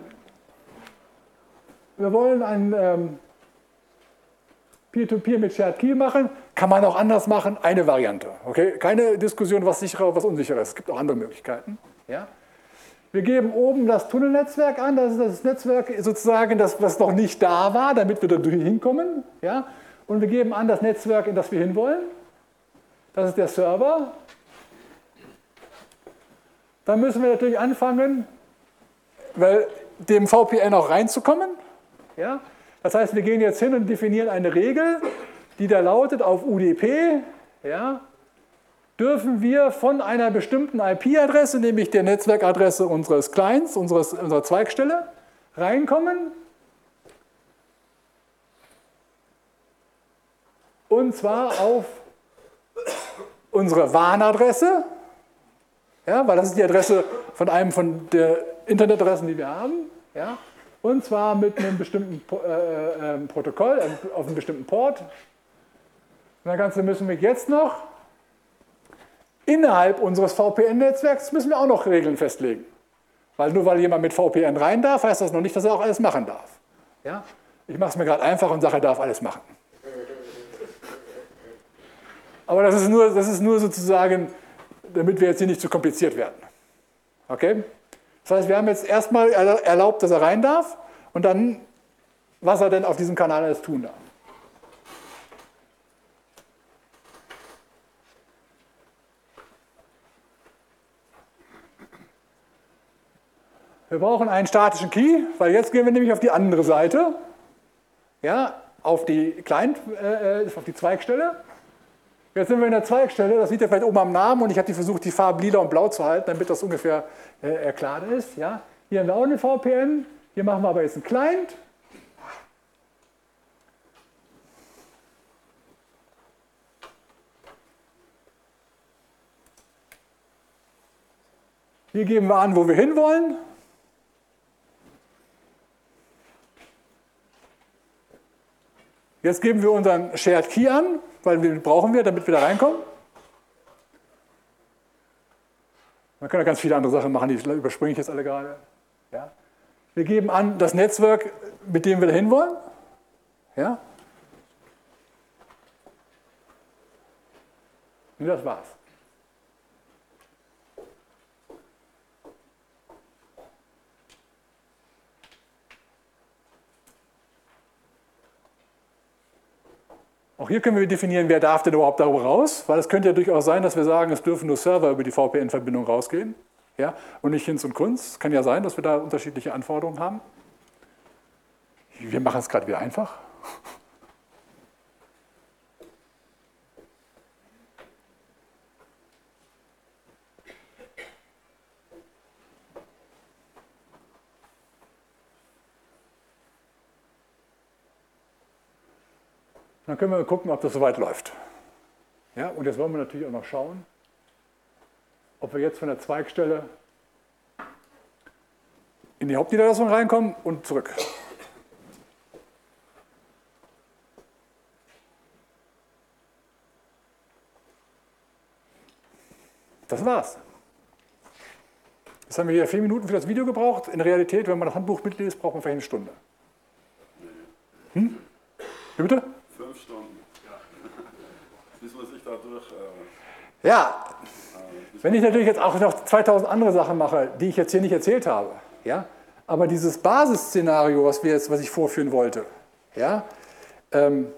wir wollen ein ähm, Peer-to-Peer mit Shared Key machen. Kann man auch anders machen. Eine Variante. Okay? Keine Diskussion, was sicherer und was unsicherer ist. Es gibt auch andere Möglichkeiten. Ja? Wir geben oben das Tunnelnetzwerk an. Das ist das Netzwerk sozusagen, das, was noch nicht da war, damit wir da hinkommen. Ja? Und wir geben an das Netzwerk, in das wir hinwollen. Das ist der Server. Dann müssen wir natürlich anfangen, weil dem V P N auch reinzukommen. Ja? Das heißt, wir gehen jetzt hin und definieren eine Regel, die da lautet, auf U D P ja, dürfen wir von einer bestimmten I P-Adresse, nämlich der Netzwerkadresse unseres Clients, unseres, unserer Zweigstelle, reinkommen. Und zwar auf unsere W A N-Adresse, ja, weil das ist die Adresse von einem von den Internetadressen, die wir haben. Ja. Und zwar mit einem bestimmten äh, äh, Protokoll, äh, auf einem bestimmten Port. Und das Ganze müssen wir jetzt noch, innerhalb unseres V P N-Netzwerks, müssen wir auch noch Regeln festlegen. Weil nur weil jemand mit V P N rein darf, heißt das noch nicht, dass er auch alles machen darf. Ja? Ich mache es mir gerade einfach und sage, er darf alles machen. Aber das ist nur, das ist nur sozusagen, damit wir jetzt hier nicht zu kompliziert werden. Okay? Das heißt, wir haben jetzt erstmal erlaubt, dass er rein darf und dann, was er denn auf diesem Kanal alles tun darf. Wir brauchen einen statischen Key, weil jetzt gehen wir nämlich auf die andere Seite, ja, auf die Client, äh, auf die Zweigstelle. Jetzt sind wir in der Zweigstelle, das sieht ihr vielleicht oben am Namen und ich habe die versucht, die Farben lila und blau zu halten, damit das ungefähr äh, klar ist. Ja. Hier haben wir auch eine V P N, Hier machen wir aber jetzt einen Client. Hier geben wir an, wo wir hinwollen. Jetzt geben wir unseren Shared Key an, weil den brauchen wir, damit wir da reinkommen. Man kann ja ganz viele andere Sachen machen, die überspringe ich jetzt alle gerade. Ja. Wir geben an das Netzwerk, mit dem wir da hinwollen. Ja. Und das war's. Auch hier können wir definieren, wer darf denn überhaupt darüber raus, weil es könnte ja durchaus sein, dass wir sagen, es dürfen nur Server über die V P N-Verbindung rausgehen, ja, und nicht Hinz und Kunz. Es kann ja sein, dass wir da unterschiedliche Anforderungen haben. Wir machen es gerade wieder einfach. Dann können wir gucken, ob das soweit läuft. Ja, und jetzt wollen wir natürlich auch noch schauen, ob wir jetzt von der Zweigstelle in die Hauptniederlassung reinkommen und zurück. Das war's. Jetzt haben wir hier vier Minuten für das Video gebraucht. In der Realität, wenn man das Handbuch mitliest, braucht man vielleicht eine Stunde. Hm? Wie bitte? Fünf Stunden. Ja. Bis man sich dadurch. Äh, ja, äh, wenn ich natürlich jetzt auch noch zweitausend andere Sachen mache, die ich jetzt hier nicht erzählt habe, ja, aber dieses Basisszenario, was, wir jetzt, was ich vorführen wollte, ja, ähm,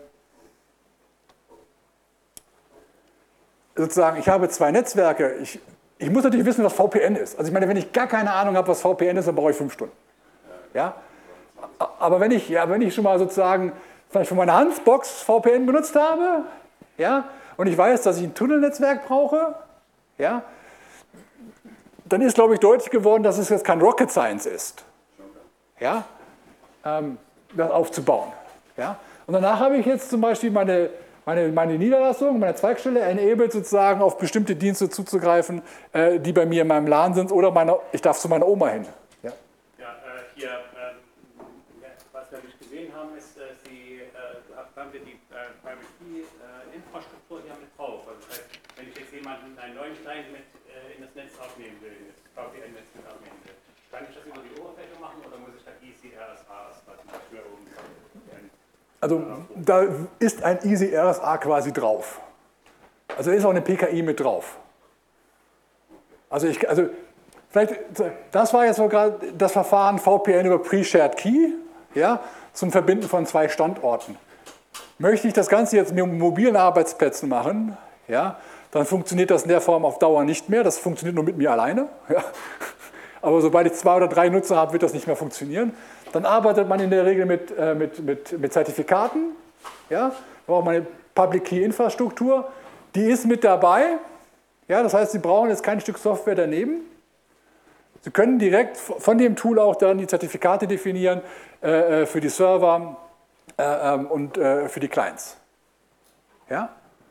sozusagen, ich habe zwei Netzwerke, ich, ich muss natürlich wissen, was V P N ist. Also ich meine, wenn ich gar keine Ahnung habe, was V P N ist, dann brauche ich fünf Stunden. Ja? Aber wenn ich, ja, wenn ich schon mal sozusagen vielleicht von meiner Hansbox V P N benutzt habe, ja, und ich weiß, dass ich ein Tunnelnetzwerk brauche, ja, dann ist, glaube ich, deutlich geworden, dass es jetzt kein Rocket Science ist, ja, ähm, das aufzubauen. Ja. Und danach habe ich jetzt zum Beispiel meine, meine, meine Niederlassung, meine Zweigstelle enabled, sozusagen auf bestimmte Dienste zuzugreifen, äh, die bei mir in meinem LAN sind, oder meine, ich darf zu meiner Oma hin. Ja, ja äh, hier, ähm, was wir nicht gesehen haben, ist, äh, Sie, äh, haben wir die äh, Private Key äh, Infrastruktur hier mit drauf. Also das heißt, wenn ich jetzt jemanden einen neuen Client mit äh, in das Netz aufnehmen will, in das V P N-Netz mit aufnehmen will, kann ich das über die Oberfläche machen oder muss ich da E C R S A was für oben? Also da ist ein Easy R S A quasi drauf. Also da ist auch eine P K I mit drauf. Also ich, also vielleicht, das war jetzt so gerade das Verfahren V P N über Pre-Shared Key, ja, zum Verbinden von zwei Standorten. Möchte ich das Ganze jetzt mit mobilen Arbeitsplätzen machen, ja, dann funktioniert das in der Form auf Dauer nicht mehr. Das funktioniert nur mit mir alleine. Ja. Aber sobald ich zwei oder drei Nutzer habe, wird das nicht mehr funktionieren. Dann arbeitet man in der Regel mit, äh, mit, mit, mit Zertifikaten. Ja. Da braucht man eine Public Key Infrastruktur. Die ist mit dabei. Ja, das heißt, Sie brauchen jetzt kein Stück Software daneben. Sie können direkt von dem Tool auch dann die Zertifikate definieren äh, für die Server äh, ähm, und äh, für die Clients. Ja?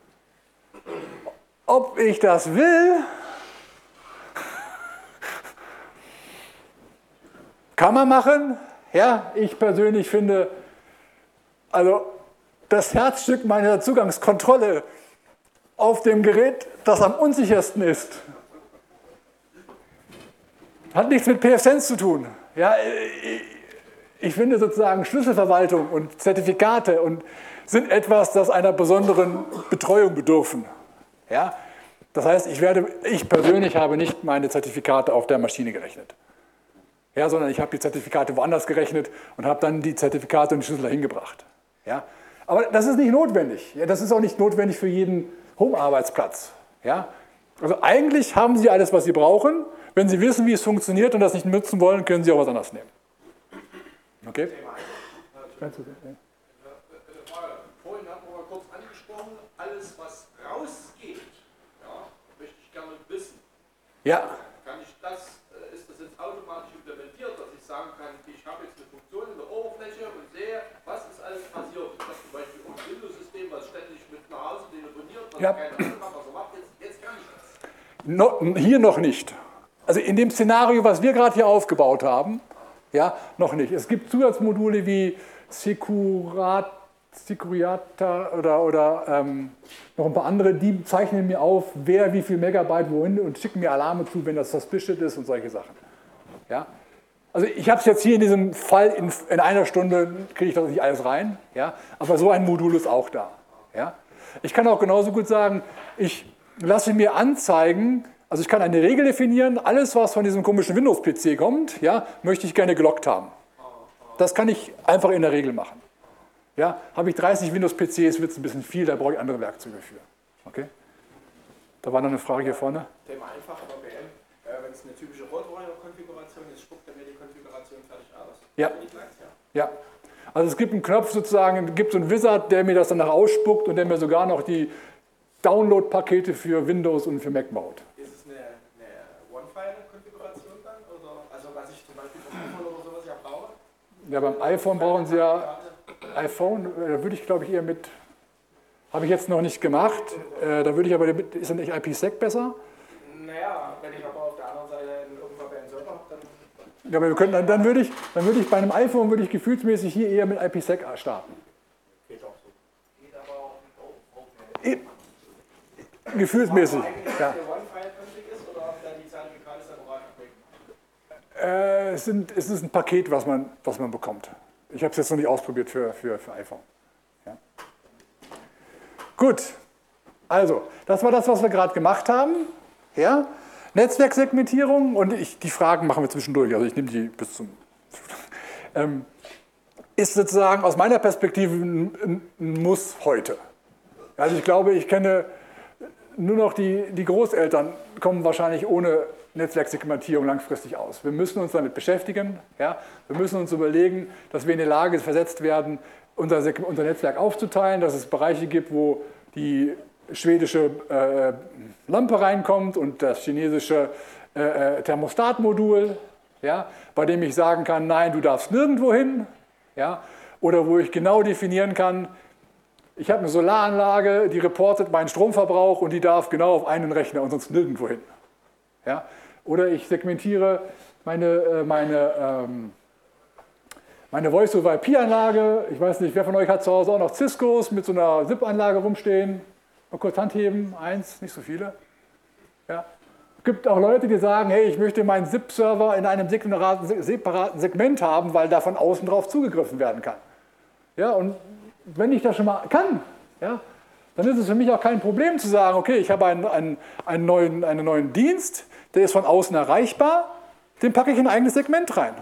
Ob ich das will, kann man machen. Ja, ich persönlich finde, also das Herzstück meiner Zugangskontrolle auf dem Gerät, das am unsichersten ist, hat nichts mit P F Sense zu tun. Ja, ich finde sozusagen Schlüsselverwaltung und Zertifikate und sind etwas, das einer besonderen Betreuung bedürfen. Ja, das heißt, ich, werde, ich persönlich habe nicht meine Zertifikate auf der Maschine gerechnet. Ja, sondern ich habe die Zertifikate woanders gerechnet und habe dann die Zertifikate und die Schlüssel dahin gebracht. Ja, aber das ist nicht notwendig. Ja, das ist auch nicht notwendig für jeden Home-Arbeitsplatz. Ja, also eigentlich haben Sie alles, was Sie brauchen. Wenn Sie wissen, wie es funktioniert und das nicht nutzen wollen, können Sie auch was anderes nehmen. Okay? Vorhin haben wir mal kurz angesprochen, alles was rausgeht, ja, möchte ich gerne wissen. Ja. Kann ich das, ist das jetzt automatisch implementiert, dass ich sagen kann, ich habe jetzt eine Ja. Also macht jetzt, jetzt gar nichts. No, hier noch nicht. Also in dem Szenario, was wir gerade hier aufgebaut haben, ja, noch nicht. Es gibt Zusatzmodule wie Securat, Securiata oder, oder ähm, noch ein paar andere, die zeichnen mir auf, wer wie viel Megabyte wohin und schicken mir Alarme zu, wenn das suspicious ist und solche Sachen. Ja. Also ich habe es jetzt hier in diesem Fall, in, in einer Stunde kriege ich das nicht alles rein, ja, aber so ein Modul ist auch da. Ja. Ich kann auch genauso gut sagen, ich lasse mir anzeigen, also ich kann eine Regel definieren, alles was von diesem komischen Windows-P C kommt, ja, möchte ich gerne gelockt haben. Das kann ich einfach in der Regel machen. Ja, habe ich dreißig Windows-P Cs, wird es ein bisschen viel, da brauche ich andere Werkzeuge für. Okay? Da war noch eine Frage hier vorne. Thema einfach V P N. Äh, Wenn es eine typische Roadrunner-Konfiguration ist, spuckt er mir die Konfiguration fertig aus. Ja. Ja. Also es gibt einen Knopf sozusagen, es gibt so einen Wizard, der mir das danach ausspuckt und der mir sogar noch die Download-Pakete für Windows und für Mac baut. Ist es eine, eine One-File-Konfiguration dann? Oder, also was ich zum Beispiel vom iPhone oder sowas ja brauche? Ja, beim iPhone brauchen Sie ja iPhone, da würde ich glaube ich eher mit, habe ich jetzt noch nicht gemacht, äh, da würde ich aber, mit, ist dann nicht I P sec besser? Naja, wenn ich aber auf der anderen Seite einen V P N-Server habe, dann... Ja, aber wir könnten, dann, dann, würde ich, dann würde ich bei einem iPhone würde ich gefühlsmäßig hier eher mit I P sec starten. Geht auch so. Geht aber auch mit E gefühlsmäßig, aber eigentlich ja. der One-File-Config ist oder ob da die Zertifikate separat abdecken? Äh, es, sind, es ist ein Paket, was man, was man bekommt. Ich habe es jetzt noch nicht ausprobiert für, für, für iPhone. Ja. Gut, also, das war das, was wir gerade gemacht haben. Ja. Netzwerksegmentierung und ich, die Fragen machen wir zwischendurch, also ich nehme die bis zum... ähm, ist sozusagen aus meiner Perspektive ein, ein Muss heute. Also ich glaube, ich kenne nur noch die, die Großeltern, kommen wahrscheinlich ohne Netzwerksegmentierung langfristig aus. Wir müssen uns damit beschäftigen. Ja? Wir müssen uns überlegen, dass wir in die Lage versetzt werden, unser, unser Netzwerk aufzuteilen, dass es Bereiche gibt, wo die schwedische äh, Lampe reinkommt und das chinesische äh, Thermostatmodul, ja? Bei dem ich sagen kann, nein, du darfst nirgendwo hin. Ja? Oder wo ich genau definieren kann, ich habe eine Solaranlage, die reportet meinen Stromverbrauch und die darf genau auf einen Rechner und sonst nirgendwo hin. Ja? Oder ich segmentiere meine, meine, ähm, meine Voice-over-I P-Anlage. Ich weiß nicht, wer von euch hat zu Hause auch noch Ciscos mit so einer S I P-Anlage rumstehen? Mal kurz Handheben, eins, nicht so viele. Ja? Es gibt auch Leute, die sagen, hey, ich möchte meinen S I P-Server in einem separaten Segment haben, weil da von außen drauf zugegriffen werden kann. Ja, und wenn ich das schon mal kann, ja, dann ist es für mich auch kein Problem zu sagen, okay, ich habe einen, einen, einen, neuen, einen neuen Dienst, der ist von außen erreichbar, den packe ich in ein eigenes Segment rein.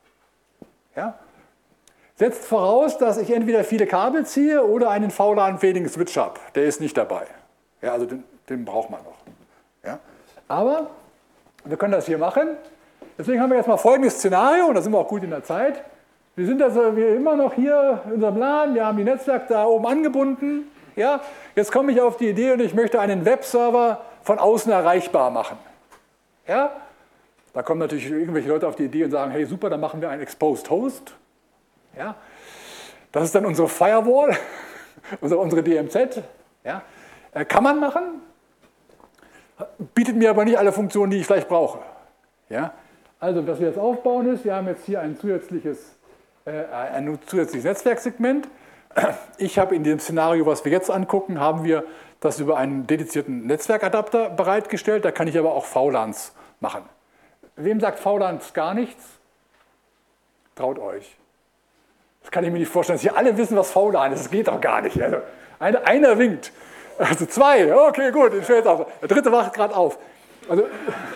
Ja? Setzt voraus, dass ich entweder viele Kabel ziehe oder einen V LAN-fähigen Switch habe. Der ist nicht dabei. Ja, also den, den braucht man noch. Ja? Aber wir können das hier machen. Deswegen haben wir jetzt mal folgendes Szenario, und da sind wir auch gut in der Zeit. Wir sind also wir immer noch hier in unserem LAN, wir haben die Netzwerke da oben angebunden. Ja? Jetzt komme ich auf die Idee und ich möchte einen Webserver von außen erreichbar machen. Ja? Da kommen natürlich irgendwelche Leute auf die Idee und sagen, hey super, dann machen wir einen Exposed Host. Ja? Das ist dann unsere Firewall, unsere D M Z. Ja? Kann man machen, bietet mir aber nicht alle Funktionen, die ich vielleicht brauche. Ja? Also was wir jetzt aufbauen ist, wir haben jetzt hier ein zusätzliches, äh, ein zusätzliches Netzwerksegment. Ich habe in dem Szenario, was wir jetzt angucken, haben wir das über einen dedizierten Netzwerkadapter bereitgestellt. Da kann ich aber auch V LANs machen. Wem sagt V LANs gar nichts? Traut euch. Das kann ich mir nicht vorstellen, dass hier alle wissen, was V LAN ist. Das geht doch gar nicht. Also einer, einer winkt. Also zwei. Okay, gut, den fällt auf. Der dritte wacht gerade auf. Also,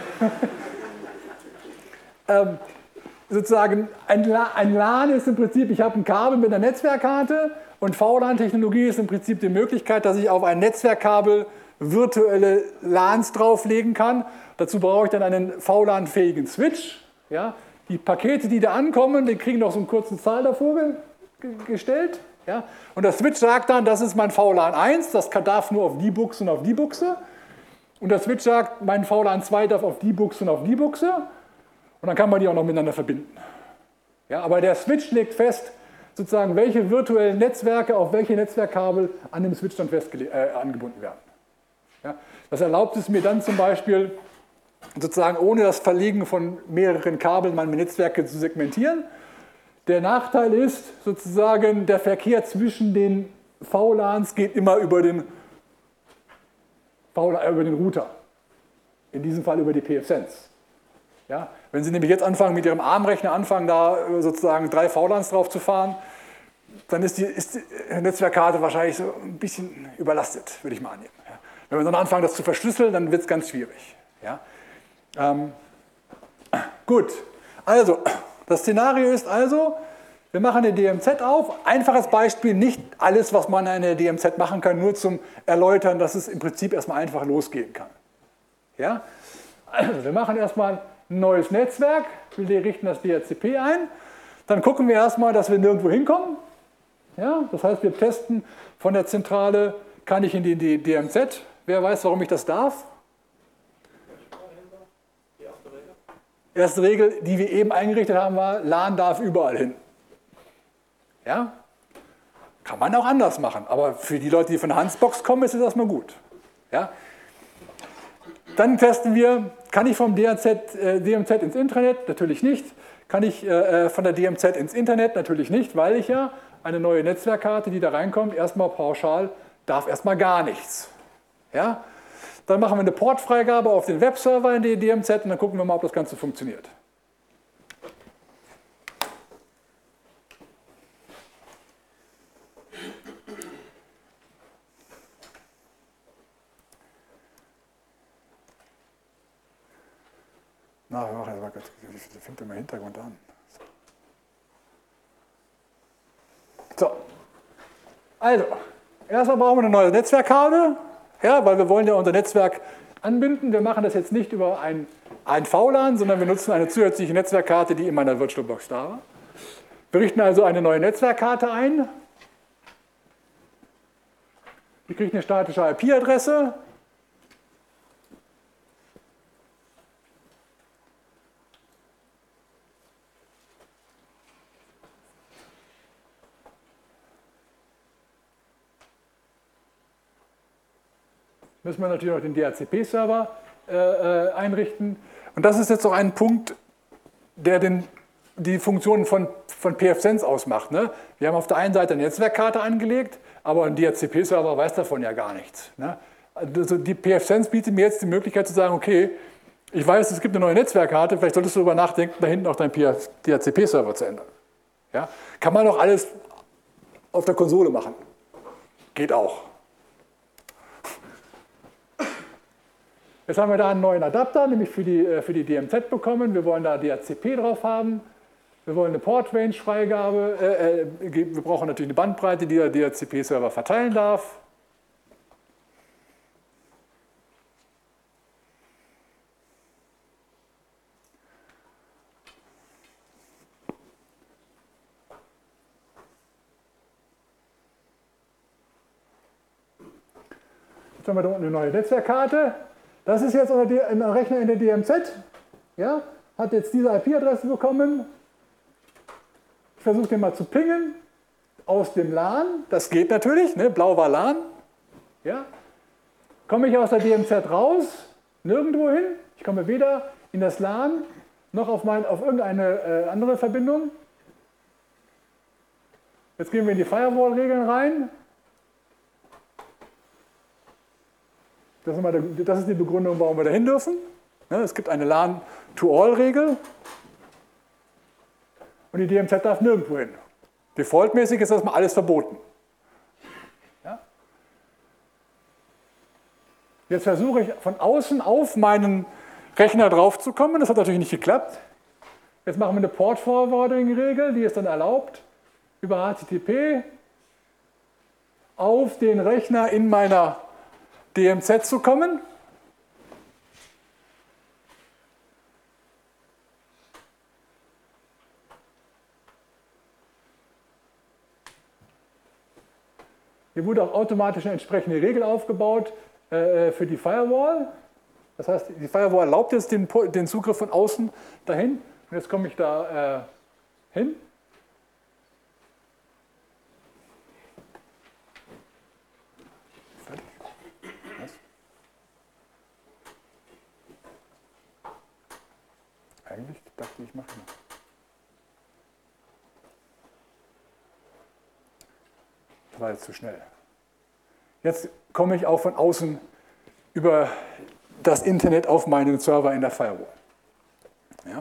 ähm, sozusagen ein, ein LAN ist im Prinzip, ich habe ein Kabel mit einer Netzwerkkarte und V LAN-Technologie ist im Prinzip die Möglichkeit, dass ich auf ein Netzwerkkabel virtuelle LANs drauflegen kann. Dazu brauche ich dann einen V LAN-fähigen Switch. Ja? Die Pakete, die da ankommen, die kriegen noch so eine kurze Zahl davor ge gestellt. Ja? Und der Switch sagt dann, das ist mein V LAN eins, das kann, darf nur auf die Buchse und auf die Buchse. Und der Switch sagt, mein V LAN zwei darf auf die Buchse und auf die Buchse. Und dann kann man die auch noch miteinander verbinden. Ja, aber der Switch legt fest, sozusagen, welche virtuellen Netzwerke auf welche Netzwerkkabel an dem Switch dann fest äh, angebunden werden. Ja, das erlaubt es mir dann zum Beispiel, sozusagen ohne das Verlegen von mehreren Kabeln meine Netzwerke zu segmentieren. Der Nachteil ist sozusagen, der Verkehr zwischen den V LANs geht immer über den, V LAN, über den Router. In diesem Fall über die P F Sense. Ja, wenn Sie nämlich jetzt anfangen, mit Ihrem ARM-Rechner anfangen, da sozusagen drei V LANs drauf zu fahren, dann ist die, ist die Netzwerkkarte wahrscheinlich so ein bisschen überlastet, würde ich mal annehmen. Ja. Wenn wir dann anfangen, das zu verschlüsseln, dann wird es ganz schwierig. Ja. Ähm, gut, also das Szenario ist also, wir machen eine D M Z auf. Einfaches Beispiel, nicht alles, was man in einer D M Z machen kann, nur zum Erläutern, dass es im Prinzip erstmal einfach losgehen kann. Ja? Also wir machen erstmal ein neues Netzwerk, wir richten das D H C P ein, dann gucken wir erstmal, dass wir nirgendwo hinkommen. Ja? Das heißt, wir testen von der Zentrale, kann ich in die D M Z, wer weiß, warum ich das darf? Erste Regel, die wir eben eingerichtet haben, war, LAN darf überall hin. Ja? Kann man auch anders machen, aber für die Leute, die von der Hansbox kommen, ist es erstmal gut. Ja? Dann testen wir, kann ich vom D M Z, äh, D M Z ins Intranet? Natürlich nicht. Kann ich äh, von der D M Z ins Internet? Natürlich nicht, weil ich ja eine neue Netzwerkkarte, die da reinkommt, erstmal pauschal, darf erstmal gar nichts. Ja? Dann machen wir eine Portfreigabe auf den Webserver in die D M Z und dann gucken wir mal, ob das Ganze funktioniert. Na, wir machen das ganz, wie fängt denn mein Hintergrund an? So, also, erstmal brauchen wir eine neue Netzwerkkarte. Ja, weil wir wollen ja unser Netzwerk anbinden. Wir machen das jetzt nicht über ein, ein V LAN, sondern wir nutzen eine zusätzliche Netzwerkkarte, die in meiner VirtualBox da war. Wir richten also eine neue Netzwerkkarte ein. Die kriegt eine statische I P-Adresse. Müssen wir natürlich noch den D H C P-Server äh, einrichten. Und das ist jetzt auch ein Punkt, der den, die Funktionen von, von P F Sense ausmacht. Ne? Wir haben auf der einen Seite eine Netzwerkkarte angelegt, aber ein D H C P-Server weiß davon ja gar nichts. Ne? Also die P F Sense bietet mir jetzt die Möglichkeit zu sagen, okay, ich weiß, es gibt eine neue Netzwerkkarte, vielleicht solltest du darüber nachdenken, da hinten auch deinen D H C P-Server zu ändern. Ja? Kann man auch alles auf der Konsole machen. Geht auch. Jetzt haben wir da einen neuen Adapter, nämlich für die, für die D M Z bekommen. Wir wollen da D H C P drauf haben. Wir wollen eine Port-Range-Freigabe. Äh, äh, wir brauchen natürlich eine Bandbreite, die der D H C P-Server verteilen darf. Jetzt haben wir da unten eine neue Netzwerkkarte. Das ist jetzt ein Rechner in der D M Z, ja, hat jetzt diese I P-Adresse bekommen. Ich versuche den mal zu pingen aus dem LAN. Das geht natürlich, ne? Blau war LAN. Ja. Komme ich aus der D M Z raus, nirgendwo hin. Ich komme weder in das LAN noch auf, mein, auf irgendeine äh, andere Verbindung. Jetzt gehen wir in die Firewall-Regeln rein. Das ist, der, das ist die Begründung, warum wir dahin dürfen. Es gibt eine LAN-to-all-Regel und die D M Z darf nirgendwo hin. Defaultmäßig ist erstmal alles verboten. Ja? Jetzt versuche ich von außen auf meinen Rechner drauf zu kommen. Das hat natürlich nicht geklappt. Jetzt machen wir eine Port-Forwarding-Regel, die ist dann erlaubt, über H T T P auf den Rechner in meiner D M Z zu kommen. Hier wurde auch automatisch eine entsprechende Regel aufgebaut äh, für die Firewall. Das heißt, die Firewall erlaubt jetzt den, den Zugriff von außen dahin. Und jetzt komme ich da äh, hin. die ich mache. Das war jetzt zu schnell. Jetzt komme ich auch von außen über das Internet auf meinen Server in der Firewall. Ja?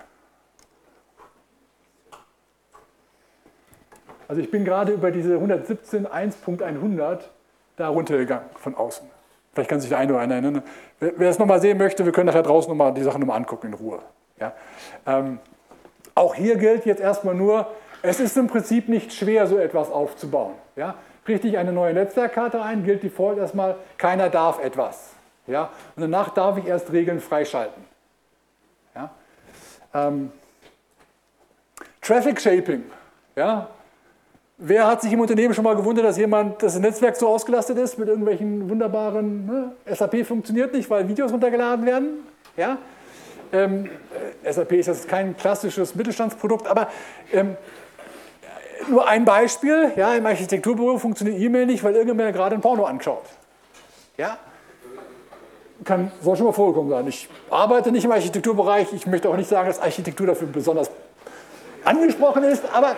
Also ich bin gerade über diese hundertsiebzehn Punkt eins Punkt hundert da runtergegangen von außen. Vielleicht kann sich der eine oder andere erinnern. Wer, wer das nochmal sehen möchte, wir können nachher draußen noch mal die Sachen nochmal angucken in Ruhe. Ja? Ähm, auch hier gilt jetzt erstmal nur, es ist im Prinzip nicht schwer, so etwas aufzubauen. Ja? Richte ich eine neue Netzwerkkarte ein, gilt Default erstmal, keiner darf etwas. Ja? Und danach darf ich erst Regeln freischalten. Ja? Ähm, Traffic Shaping. Ja? Wer hat sich im Unternehmen schon mal gewundert, dass jemand, dass das Netzwerk so ausgelastet ist mit irgendwelchen wunderbaren, ne? S A P funktioniert nicht, weil Videos runtergeladen werden? Ja? Ähm, S A P ist jetzt kein klassisches Mittelstandsprodukt, aber ähm, nur ein Beispiel, ja, im Architekturbüro funktioniert E-Mail nicht, weil irgendjemand gerade ein Porno anschaut. Ja? Kann, soll schon mal vorgekommen sein. Ich arbeite nicht im Architekturbereich, ich möchte auch nicht sagen, dass Architektur dafür besonders angesprochen ist, aber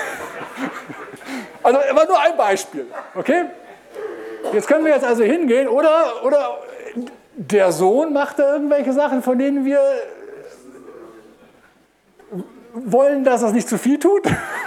also immer nur ein Beispiel, okay? Jetzt können wir jetzt also hingehen, oder, oder der Sohn macht da irgendwelche Sachen, von denen wir wollen, dass er es nicht zu viel tut.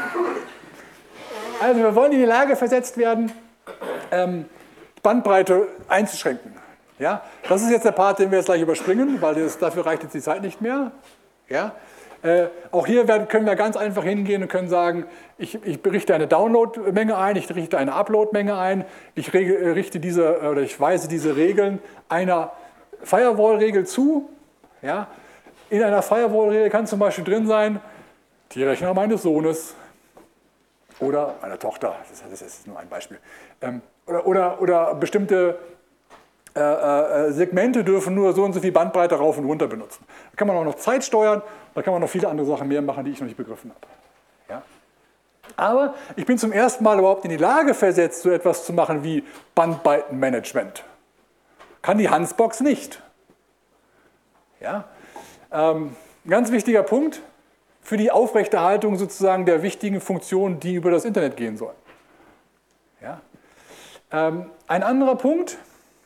Also wir wollen in die Lage versetzt werden, ähm, Bandbreite einzuschränken. Ja? Das ist jetzt der Part, den wir jetzt gleich überspringen, weil das, dafür reicht jetzt die Zeit nicht mehr. Ja? Äh, auch hier werden, können wir ganz einfach hingehen und können sagen, ich, ich richte eine Download-Menge ein, ich richte eine Upload-Menge ein, ich rege, richte diese, oder ich weise diese Regeln einer Firewall-Regel zu. Ja? In einer Firewall-Regel kann zum Beispiel drin sein, die Rechner meines Sohnes oder meiner Tochter, das, das ist nur ein Beispiel, ähm, oder, oder, oder bestimmte äh, äh, Segmente dürfen nur so und so viel Bandbreite rauf und runter benutzen. Da kann man auch noch Zeit steuern, da kann man noch viele andere Sachen mehr machen, die ich noch nicht begriffen habe. Ja? Aber ich bin zum ersten Mal überhaupt in die Lage versetzt, so etwas zu machen wie Bandbreitenmanagement. Kann die Hansbox nicht. Ja? Ähm, ganz wichtiger Punkt für die Aufrechterhaltung sozusagen der wichtigen Funktionen, die über das Internet gehen sollen. Ja? Ähm, ein anderer Punkt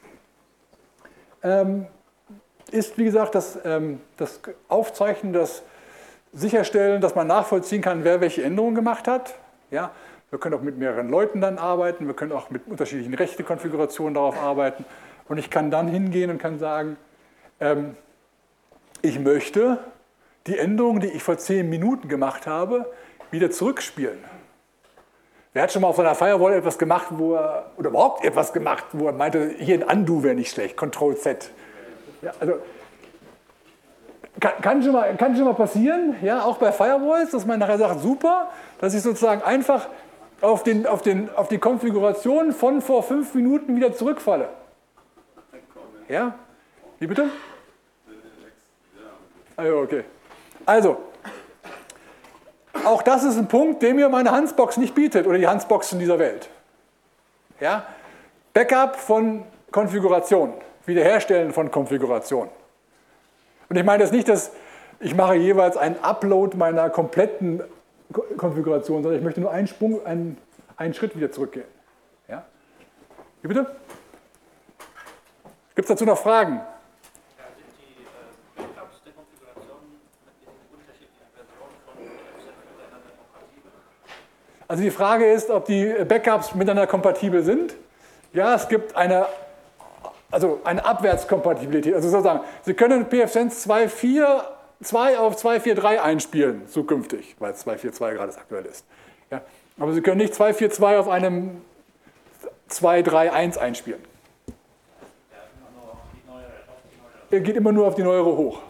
ähm, ist, wie gesagt, das, ähm, das Aufzeichnen, das Sicherstellen, dass man nachvollziehen kann, wer welche Änderungen gemacht hat. Ja? Wir können auch mit mehreren Leuten dann arbeiten, wir können auch mit unterschiedlichen Rechtekonfigurationen darauf arbeiten. Und ich kann dann hingehen und kann sagen, ähm, ich möchte die Änderungen, die ich vor zehn Minuten gemacht habe, wieder zurückspielen. Wer hat schon mal auf seiner Firewall etwas gemacht, wo er, oder überhaupt etwas gemacht, wo er meinte, hier ein Undo wäre nicht schlecht, Control Z. Ja, also, kann, kann, schon mal, kann schon mal passieren, ja, auch bei Firewalls, dass man nachher sagt, super, dass ich sozusagen einfach auf, den, auf, den, auf die Konfiguration von vor fünf Minuten wieder zurückfalle. Ja? Wie bitte? Ah, ja, okay. Also, auch das ist ein Punkt, den mir meine Hansbox nicht bietet oder die Hansboxen dieser Welt. Ja? Backup von Konfiguration, Wiederherstellen von Konfiguration. Und ich meine jetzt nicht, dass ich mache jeweils einen Upload meiner kompletten Konfiguration, sondern ich möchte nur einen Sprung, einen, einen Schritt wieder zurückgehen. Ja? Wie bitte? Gibt es dazu noch Fragen? Also die Frage ist, ob die Backups miteinander kompatibel sind. Ja, es gibt eine, also eine Abwärtskompatibilität. Also sozusagen, Sie können P F Sense zwei Punkt vier zwei auf zwei Punkt vier drei einspielen, zukünftig, weil zwei Punkt vier zwei gerade das aktuell ist. Ja, aber Sie können nicht zwei Punkt vier zwei auf einem zwei Punkt drei eins einspielen. Er geht immer nur auf die neuere hoch.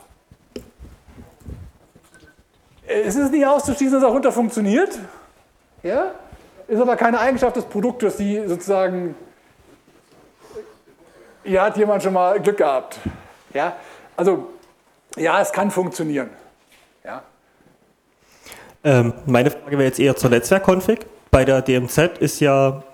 Es ist nicht auszuschließen, dass er runter funktioniert. Ja? Ist aber keine Eigenschaft des Produktes, die sozusagen, hier hat jemand schon mal Glück gehabt. Ja? Also, ja, es kann funktionieren. Ja? Ähm, meine Frage wäre jetzt eher zur Netzwerkkonfig. Bei der D M Z ist ja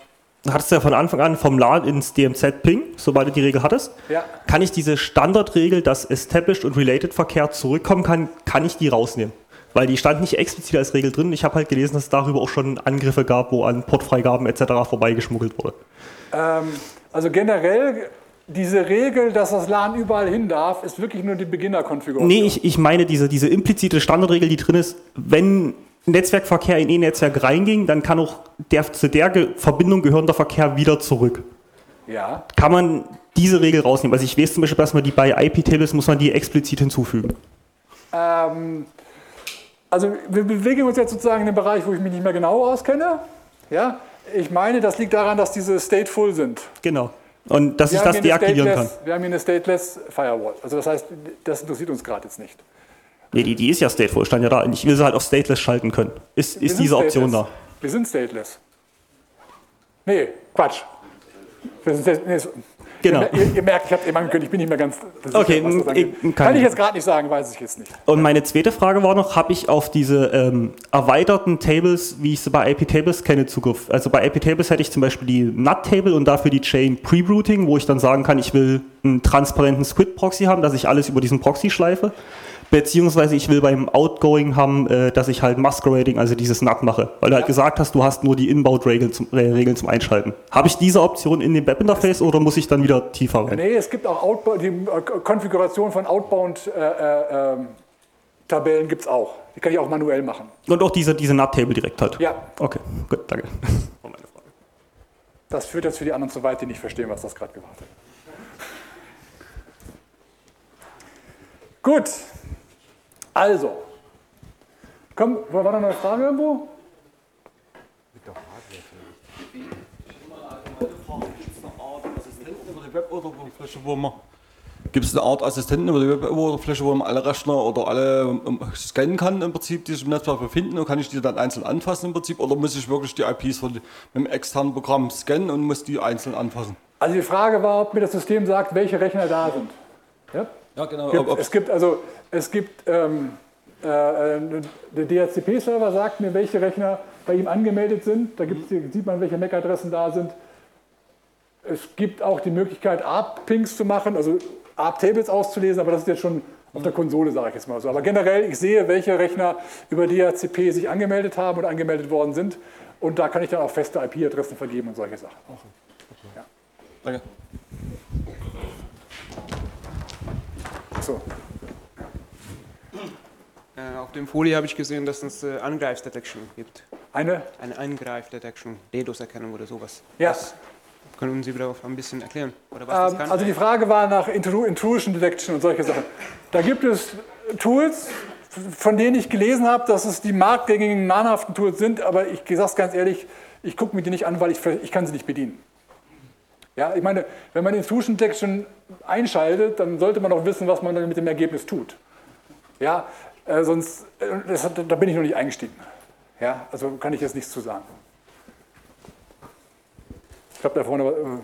hattest du ja von Anfang an vom LAN ins D M Z Ping, sobald du die Regel hattest. Ja. Kann ich diese Standardregel, dass Established und Related Verkehr zurückkommen kann, kann ich die rausnehmen? Weil die stand nicht explizit als Regel drin. Ich habe halt gelesen, dass es darüber auch schon Angriffe gab, wo an Portfreigaben et cetera vorbeigeschmuggelt wurde. Ähm, also generell, diese Regel, dass das LAN überall hin darf, ist wirklich nur die Beginnerkonfiguration. Nee, ich, ich meine diese, diese implizite Standardregel, die drin ist, wenn Netzwerkverkehr in E-Netzwerk reinging, dann kann auch der zu der Ge- Verbindung gehörender Verkehr wieder zurück. Ja. Kann man diese Regel rausnehmen? Also ich weiß zum Beispiel, dass man die bei I P-Tables muss man die explizit hinzufügen. Ähm, also wir bewegen uns jetzt sozusagen in dem Bereich, wo ich mich nicht mehr genau auskenne. Ja? Ich meine, das liegt daran, dass diese stateful sind. Genau. Und dass Wir ich haben das hier eine deaktivieren kann. stateless- Wir haben hier eine stateless Firewall. Also das heißt, das interessiert uns gerade jetzt nicht. Nee, die, die ist ja stateful, stand ja da. Und ich will sie halt auf stateless schalten können. Ist, Wir ist sind diese Option stateless. da? Wir sind stateless. Nee, Quatsch. Wir sind stat- nee, so- Genau. Ihr, ihr, ihr merkt, ich habe immer angekündigt, ich bin nicht mehr ganz sicher, Okay, was das angeht. ich- kann Kann ich ich- jetzt gerade nicht sagen, weiß ich jetzt nicht. Und meine zweite Frage war noch, habe ich auf diese ähm, erweiterten Tables, wie ich sie bei I P-Tables kenne, Zugriff? Also bei I P-Tables hätte ich zum Beispiel die N A T-Table und dafür die Chain Pre-Routing, wo ich dann sagen kann, ich will einen transparenten Squid-Proxy haben, dass ich alles über diesen Proxy schleife. Beziehungsweise ich will beim Outgoing haben, äh, dass ich halt Masquerading, also dieses N A T mache. Weil du halt gesagt hast, du hast nur die Inbound-Regeln zum, äh, Regeln zum Einschalten. Habe ich diese Option in dem Webinterface oder muss ich dann wieder tiefer rein? Nee, es gibt auch Outbound, die äh, Konfiguration von Outbound-Tabellen äh, äh, gibt es auch. Die kann ich auch manuell machen. Und auch diese, diese N A T-Table direkt halt? Ja. Okay, gut, danke. War meine Frage. Das führt jetzt für die anderen zu weit, die nicht verstehen, was das gerade gemacht hat. Gut. Also. Komm, war da noch eine Frage irgendwo? Gibt es eine Art Assistenten über die Web-Oberfläche, wo man alle Rechner oder alle um, scannen kann im Prinzip, die sich im Netzwerk befinden, und kann ich die dann einzeln anfassen im Prinzip, oder muss ich wirklich die I Ps von, mit einem externen Programm scannen und muss die einzeln anfassen? Also die Frage war, ob mir das System sagt, welche Rechner da sind. Ja, ja genau. Gibt, Ob, es gibt also, es gibt, ähm, äh, der D H C P-Server sagt mir, welche Rechner bei ihm angemeldet sind. Da gibt's, sieht man, welche M A C-Adressen da sind. Es gibt auch die Möglichkeit, A R P-Pings zu machen, also A R P-Tables auszulesen, aber das ist jetzt schon auf der Konsole, sage ich jetzt mal so. Aber generell, ich sehe, welche Rechner über D H C P sich angemeldet haben oder angemeldet worden sind. Und da kann ich dann auch feste I P-Adressen vergeben und solche Sachen. Ja. Danke. So. Äh, auf dem Folie habe ich gesehen, dass es äh, Angreifsdetection gibt. Eine? Eine Angreifdetection, DDoS-Erkennung oder sowas. Ja. Das können Sie darauf ein bisschen erklären? Oder was das Ähm, kann? also die Frage war nach Intrusion Detection und solche Sachen. Da gibt es Tools, von denen ich gelesen habe, dass es die marktgängigen, namhaften Tools sind, aber ich sage es ganz ehrlich, ich gucke mir die nicht an, weil ich, ich kann sie nicht bedienen. Ja, ich meine, wenn man Intrusion Detection einschaltet, dann sollte man auch wissen, was man dann mit dem Ergebnis tut. Ja, äh, sonst, äh, das hat, da bin ich noch nicht eingestiegen. Ja, also kann ich jetzt nichts zu sagen. Ich glaube, da vorne war, äh,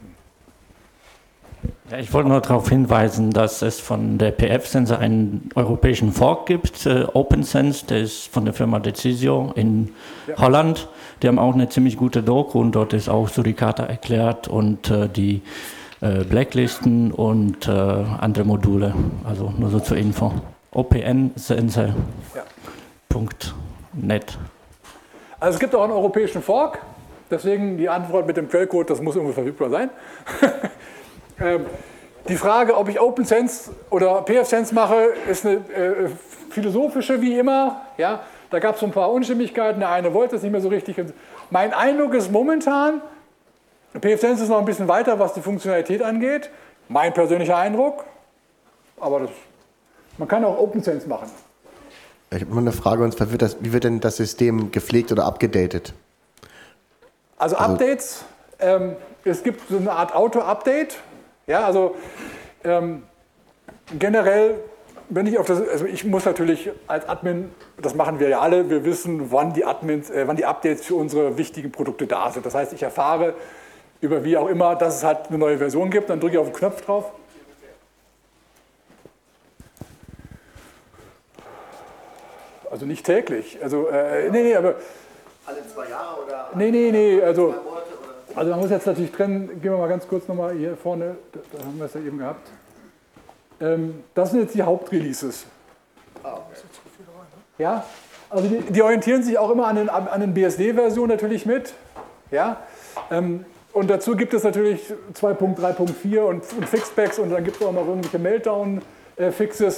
Ja, ich wollte nur darauf hinweisen, dass es von der P F-Sense einen europäischen Fork gibt, äh, OpenSense, der ist von der Firma Decisio in ja. Holland. Die haben auch eine ziemlich gute Doku und dort ist auch Suricata erklärt und äh, die äh, Blacklisten und äh, andere Module. Also nur so zur Info. O P N Sense Punkt net. Also es gibt auch einen europäischen Fork, deswegen die Antwort mit dem Quellcode, das muss irgendwie verfügbar sein. ähm, die Frage, ob ich OpenSense oder P F-Sense mache, ist eine äh, philosophische wie immer. Ja? Da gab es so ein paar Unstimmigkeiten, der eine wollte es nicht mehr so richtig. Mein Eindruck ist momentan, P F-Sense ist noch ein bisschen weiter, was die Funktionalität angeht. Mein persönlicher Eindruck, aber das, man kann auch OpenSense machen. Ich habe mal eine Frage, und zwar, wird das, wie wird denn das System gepflegt oder abgedatet? Also, also Updates, ähm, es gibt so eine Art Auto-Update. Ja, also ähm, generell, wenn ich auf das, also ich muss natürlich als Admin, das machen wir ja alle, wir wissen, wann die Admins, äh, wann die Updates für unsere wichtigen Produkte da sind. Das heißt, ich erfahre über wie auch immer, dass es halt eine neue Version gibt, dann drücke ich auf den Knopf drauf. Also nicht täglich. Also, äh, nee, nee, aber. Alle zwei Jahre oder? Nee, nee, nee. Also, Also man muss jetzt natürlich trennen, gehen wir mal ganz kurz nochmal hier vorne, da haben wir es ja eben gehabt. Ähm, das sind jetzt die Hauptreleases. Ja, also die, die orientieren sich auch immer an den, an den B S D-Versionen natürlich mit. Ja, ähm, und dazu gibt es natürlich zwei Punkt drei Punkt vier und, und Fixpacks und dann gibt es auch noch irgendwelche Meltdown-Fixes.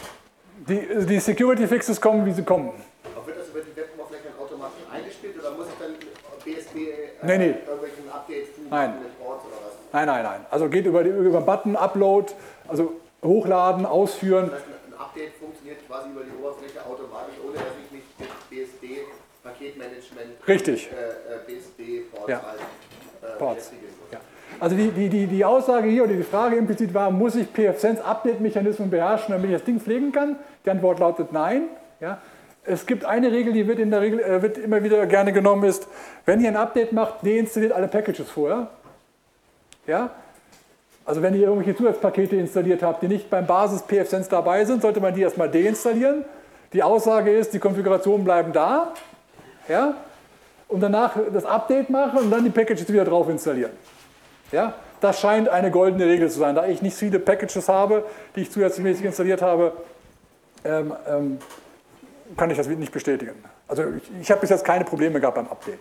Die, die Security-Fixes kommen, wie sie kommen. Aber wird das über die Web-Oberfläche automatisch eingespielt oder muss ich dann B S D äh, nee, nee. irgendwelchen Updates tun Nein. mit Ports oder was? Nein, nein, nein. Also geht über, die, über Button, Upload, also hochladen, ausführen. Das heißt, ein Update funktioniert quasi über die Oberfläche automatisch, ohne dass ich mich mit B S D, Paketmanagement, Richtig. Äh, B S D-Ports Ja. halt äh, Ports. beschäftigen muss. Ja. Also die, die, die, die Aussage hier oder die Frage implizit war, muss ich pfSense Update-Mechanismen beherrschen, damit ich das Ding pflegen kann? Die Antwort lautet nein. Ja. Es gibt eine Regel, die wird in der Regel äh, wird immer wieder gerne genommen, ist, wenn ihr ein Update macht, deinstalliert alle Packages vorher. Ja. Also wenn ihr irgendwelche Zusatzpakete installiert habt, die nicht beim Basis pfSense dabei sind, sollte man die erstmal deinstallieren. Die Aussage ist, die Konfigurationen bleiben da. Ja. Und danach das Update machen und dann die Packages wieder drauf installieren. Ja, das scheint eine goldene Regel zu sein. Da ich nicht viele Packages habe, die ich zusätzlich installiert habe, ähm, ähm, kann ich das nicht bestätigen. Also ich, ich habe bis jetzt keine Probleme gehabt beim Update.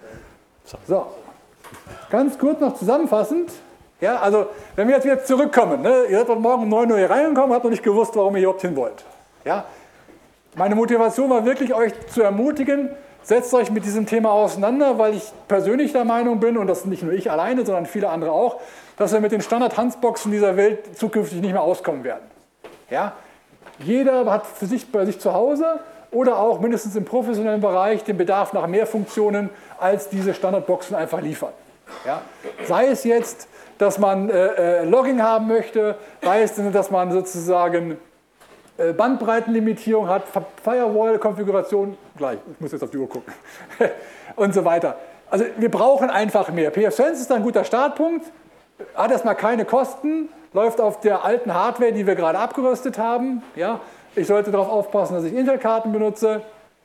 So, ganz kurz noch zusammenfassend. Ja, also wenn wir jetzt wieder zurückkommen, ne, ihr seid heute Morgen um neun Uhr hier reingekommen, habt noch nicht gewusst, warum ihr überhaupt hin wollt. Ja, meine Motivation war wirklich, euch zu ermutigen, setzt euch mit diesem Thema auseinander, weil ich persönlich der Meinung bin, und das nicht nur ich alleine, sondern viele andere auch, dass wir mit den Standard-Hansboxen dieser Welt zukünftig nicht mehr auskommen werden. Ja? Jeder hat für sich bei sich zu Hause oder auch mindestens im professionellen Bereich den Bedarf nach mehr Funktionen, als diese Standardboxen einfach liefern. Ja? Sei es jetzt, dass man äh, äh, Logging haben möchte, sei es, dass man sozusagen Bandbreitenlimitierung hat, Firewall-Konfiguration, gleich, ich muss jetzt auf die Uhr gucken, und so weiter. Also wir brauchen einfach mehr. pfSense ist ein guter Startpunkt, hat erstmal keine Kosten, läuft auf der alten Hardware, die wir gerade abgerüstet haben. Ja, ich sollte darauf aufpassen, dass ich Intel-Karten benutze.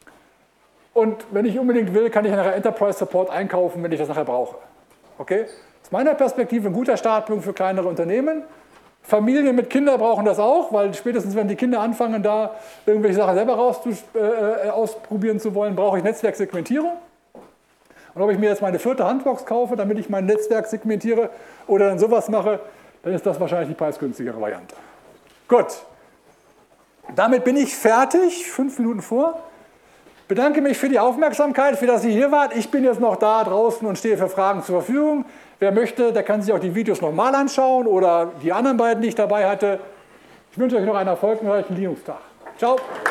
Und wenn ich unbedingt will, kann ich nachher Enterprise Support einkaufen, wenn ich das nachher brauche. Okay? Aus meiner Perspektive ein guter Startpunkt für kleinere Unternehmen. Familien mit Kindern brauchen das auch, weil spätestens wenn die Kinder anfangen, da irgendwelche Sachen selber raus äh, ausprobieren zu wollen, brauche ich Netzwerksegmentierung. Und ob ich mir jetzt meine vierte Handbox kaufe, damit ich mein Netzwerk segmentiere oder dann sowas mache, dann ist das wahrscheinlich die preisgünstigere Variante. Gut, damit bin ich fertig, fünf Minuten vor. Bedanke mich für die Aufmerksamkeit, für dass ihr hier wart. Ich bin jetzt noch da draußen und stehe für Fragen zur Verfügung. Wer möchte, der kann sich auch die Videos nochmal anschauen oder die anderen beiden, die ich dabei hatte. Ich wünsche euch noch einen erfolgreichen Linux-Tag. Ciao.